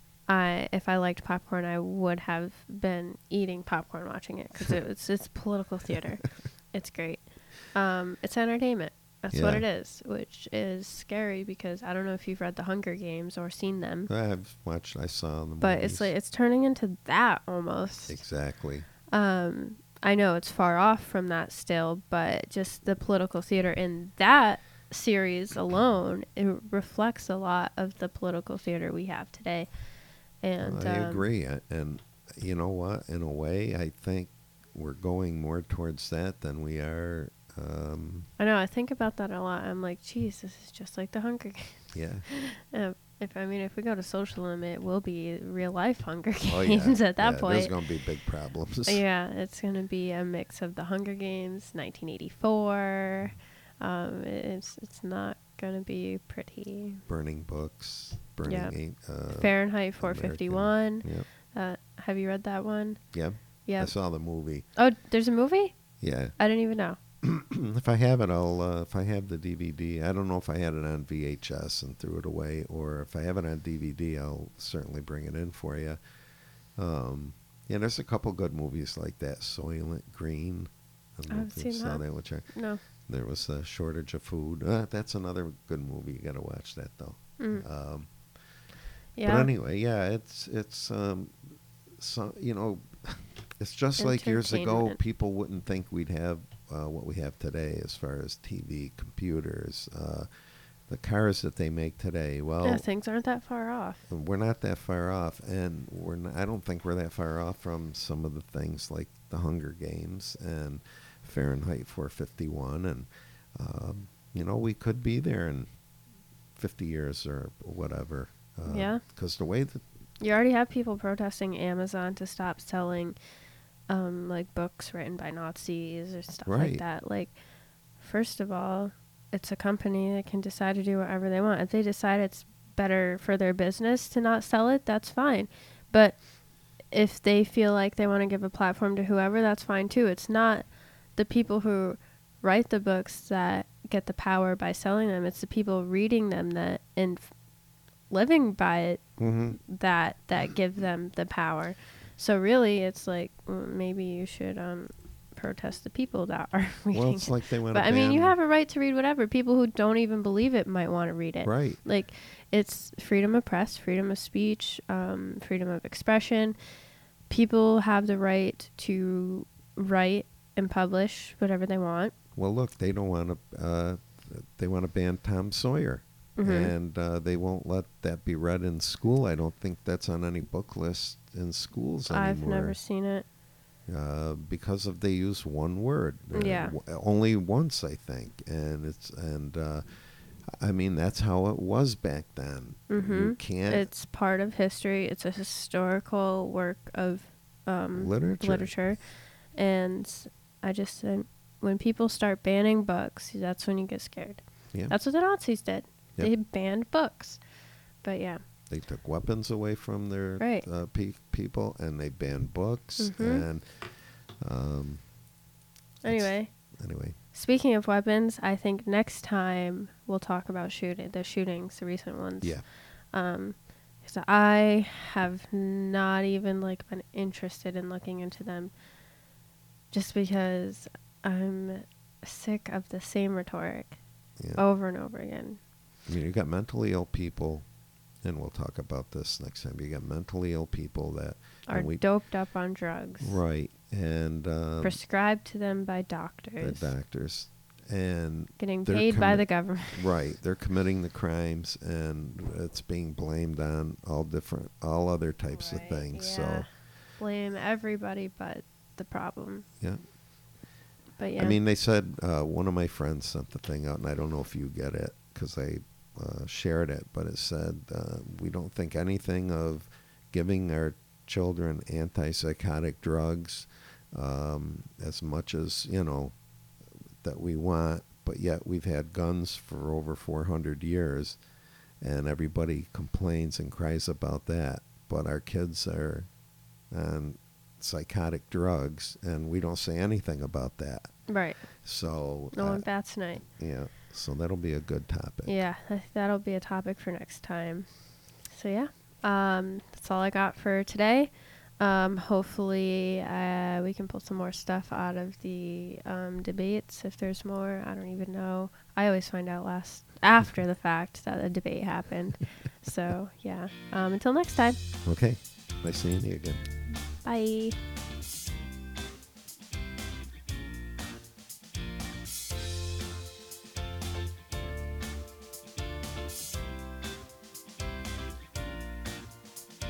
I would have been eating popcorn watching it because it's political theater. It's great. It's entertainment. That's what it is, which is scary because I don't know if you've read The Hunger Games or seen them. I saw them. But it's like it's turning into that almost. Exactly. I know it's far off from that still, but just the political theater in that series alone, it reflects a lot of the political theater we have today. And I agree. And you know what? In a way, I think we're going more towards that than we are. I know. I think about that a lot. I'm like, geez, this is just like the Hunger Games. Yeah. If we go to socialism, it will be real life Hunger Games Oh, yeah. at that point. There's going to be big problems. Yeah, it's going to be a mix of the Hunger Games, 1984. It's not going to be pretty. Burning books. Burning. Fahrenheit 451. Yep. Have you read that one? Yeah. Yeah. I saw the movie. Oh, there's a movie? Yeah. I didn't even know. If I have it, if I have the DVD, I don't know if I had it on VHS and threw it away, or if I have it on DVD, I'll certainly bring it in for you. Yeah, there's a couple good movies like that. Soylent Green. I don't know if you saw that. Which No. There was a shortage of food. That's another good movie. You got to watch that though. Yeah. But anyway, yeah, it's so it's just like years ago, people wouldn't think we'd have what we have today as far as TV, computers, the cars that they make today. Well, yeah, things aren't that far off. We're not that far off, and I don't think we're that far off from some of the things like the Hunger Games and Fahrenheit 451, and we could be there in 50 years or whatever. Yeah. Because the way that you already have people protesting Amazon to stop selling like books written by Nazis or stuff like that. Like, first of all, it's a company that can decide to do whatever they want. If they decide it's better for their business to not sell it, that's fine. But if they feel like they want to give a platform to whoever, that's fine too. It's not the people who write the books that get the power by selling them. It's the people reading them that and living by it that give them the power. So really, it's like maybe you should protest the people that are reading. Well, it's like they want to. But I mean, you have a right to read whatever. People who don't even believe it might want to read it. Right. Like, it's freedom of press, freedom of speech, freedom of expression. People have the right to write and publish whatever they want. Well, look, they don't want to. They want to ban Tom Sawyer. And they won't let that be read in school. I don't think that's on any book list in schools anymore. I've never seen it. Because they use one word. Only once, I think. I mean, that's how it was back then. You can't. It's part of history. It's a historical work of literature. And I just said, when people start banning books, that's when you get scared. Yeah. That's what the Nazis did. Yep. They banned books. But yeah. They took weapons away from their people, and they banned books. And anyway, speaking of weapons, I think next time we'll talk about the shootings, the recent ones. Yeah. 'Cause I have not even like been interested in looking into them, just because I'm sick of the same rhetoric Yeah. over and over again. I mean, you got mentally ill people, and we'll talk about this next time. You got mentally ill people that Are doped up on drugs. right, and Prescribed to them by the doctors. doctors, and Getting they're paid by the government. right, they're committing the crimes, and it's being blamed on all other types of Right, things. yeah. So Blame everybody but the problem. yeah. But yeah. I mean, they said one of my friends sent the thing out, and I don't know if you get it because I shared it, but it said we don't think anything of giving our children antipsychotic drugs as much as, that we want, but yet we've had guns for over 400 years, and everybody complains and cries about that, but our kids are on psychotic drugs, and we don't say anything about that. Right. So No one bats tonight. yeah, so that'll be a good topic. Yeah, that'll be a topic for next time. So yeah, that's all I got for today. Hopefully we can pull some more stuff out of the debates if there's more. I don't even know. I always find out after the fact that a debate happened. So yeah, until next time. Okay, nice seeing you again. Bye.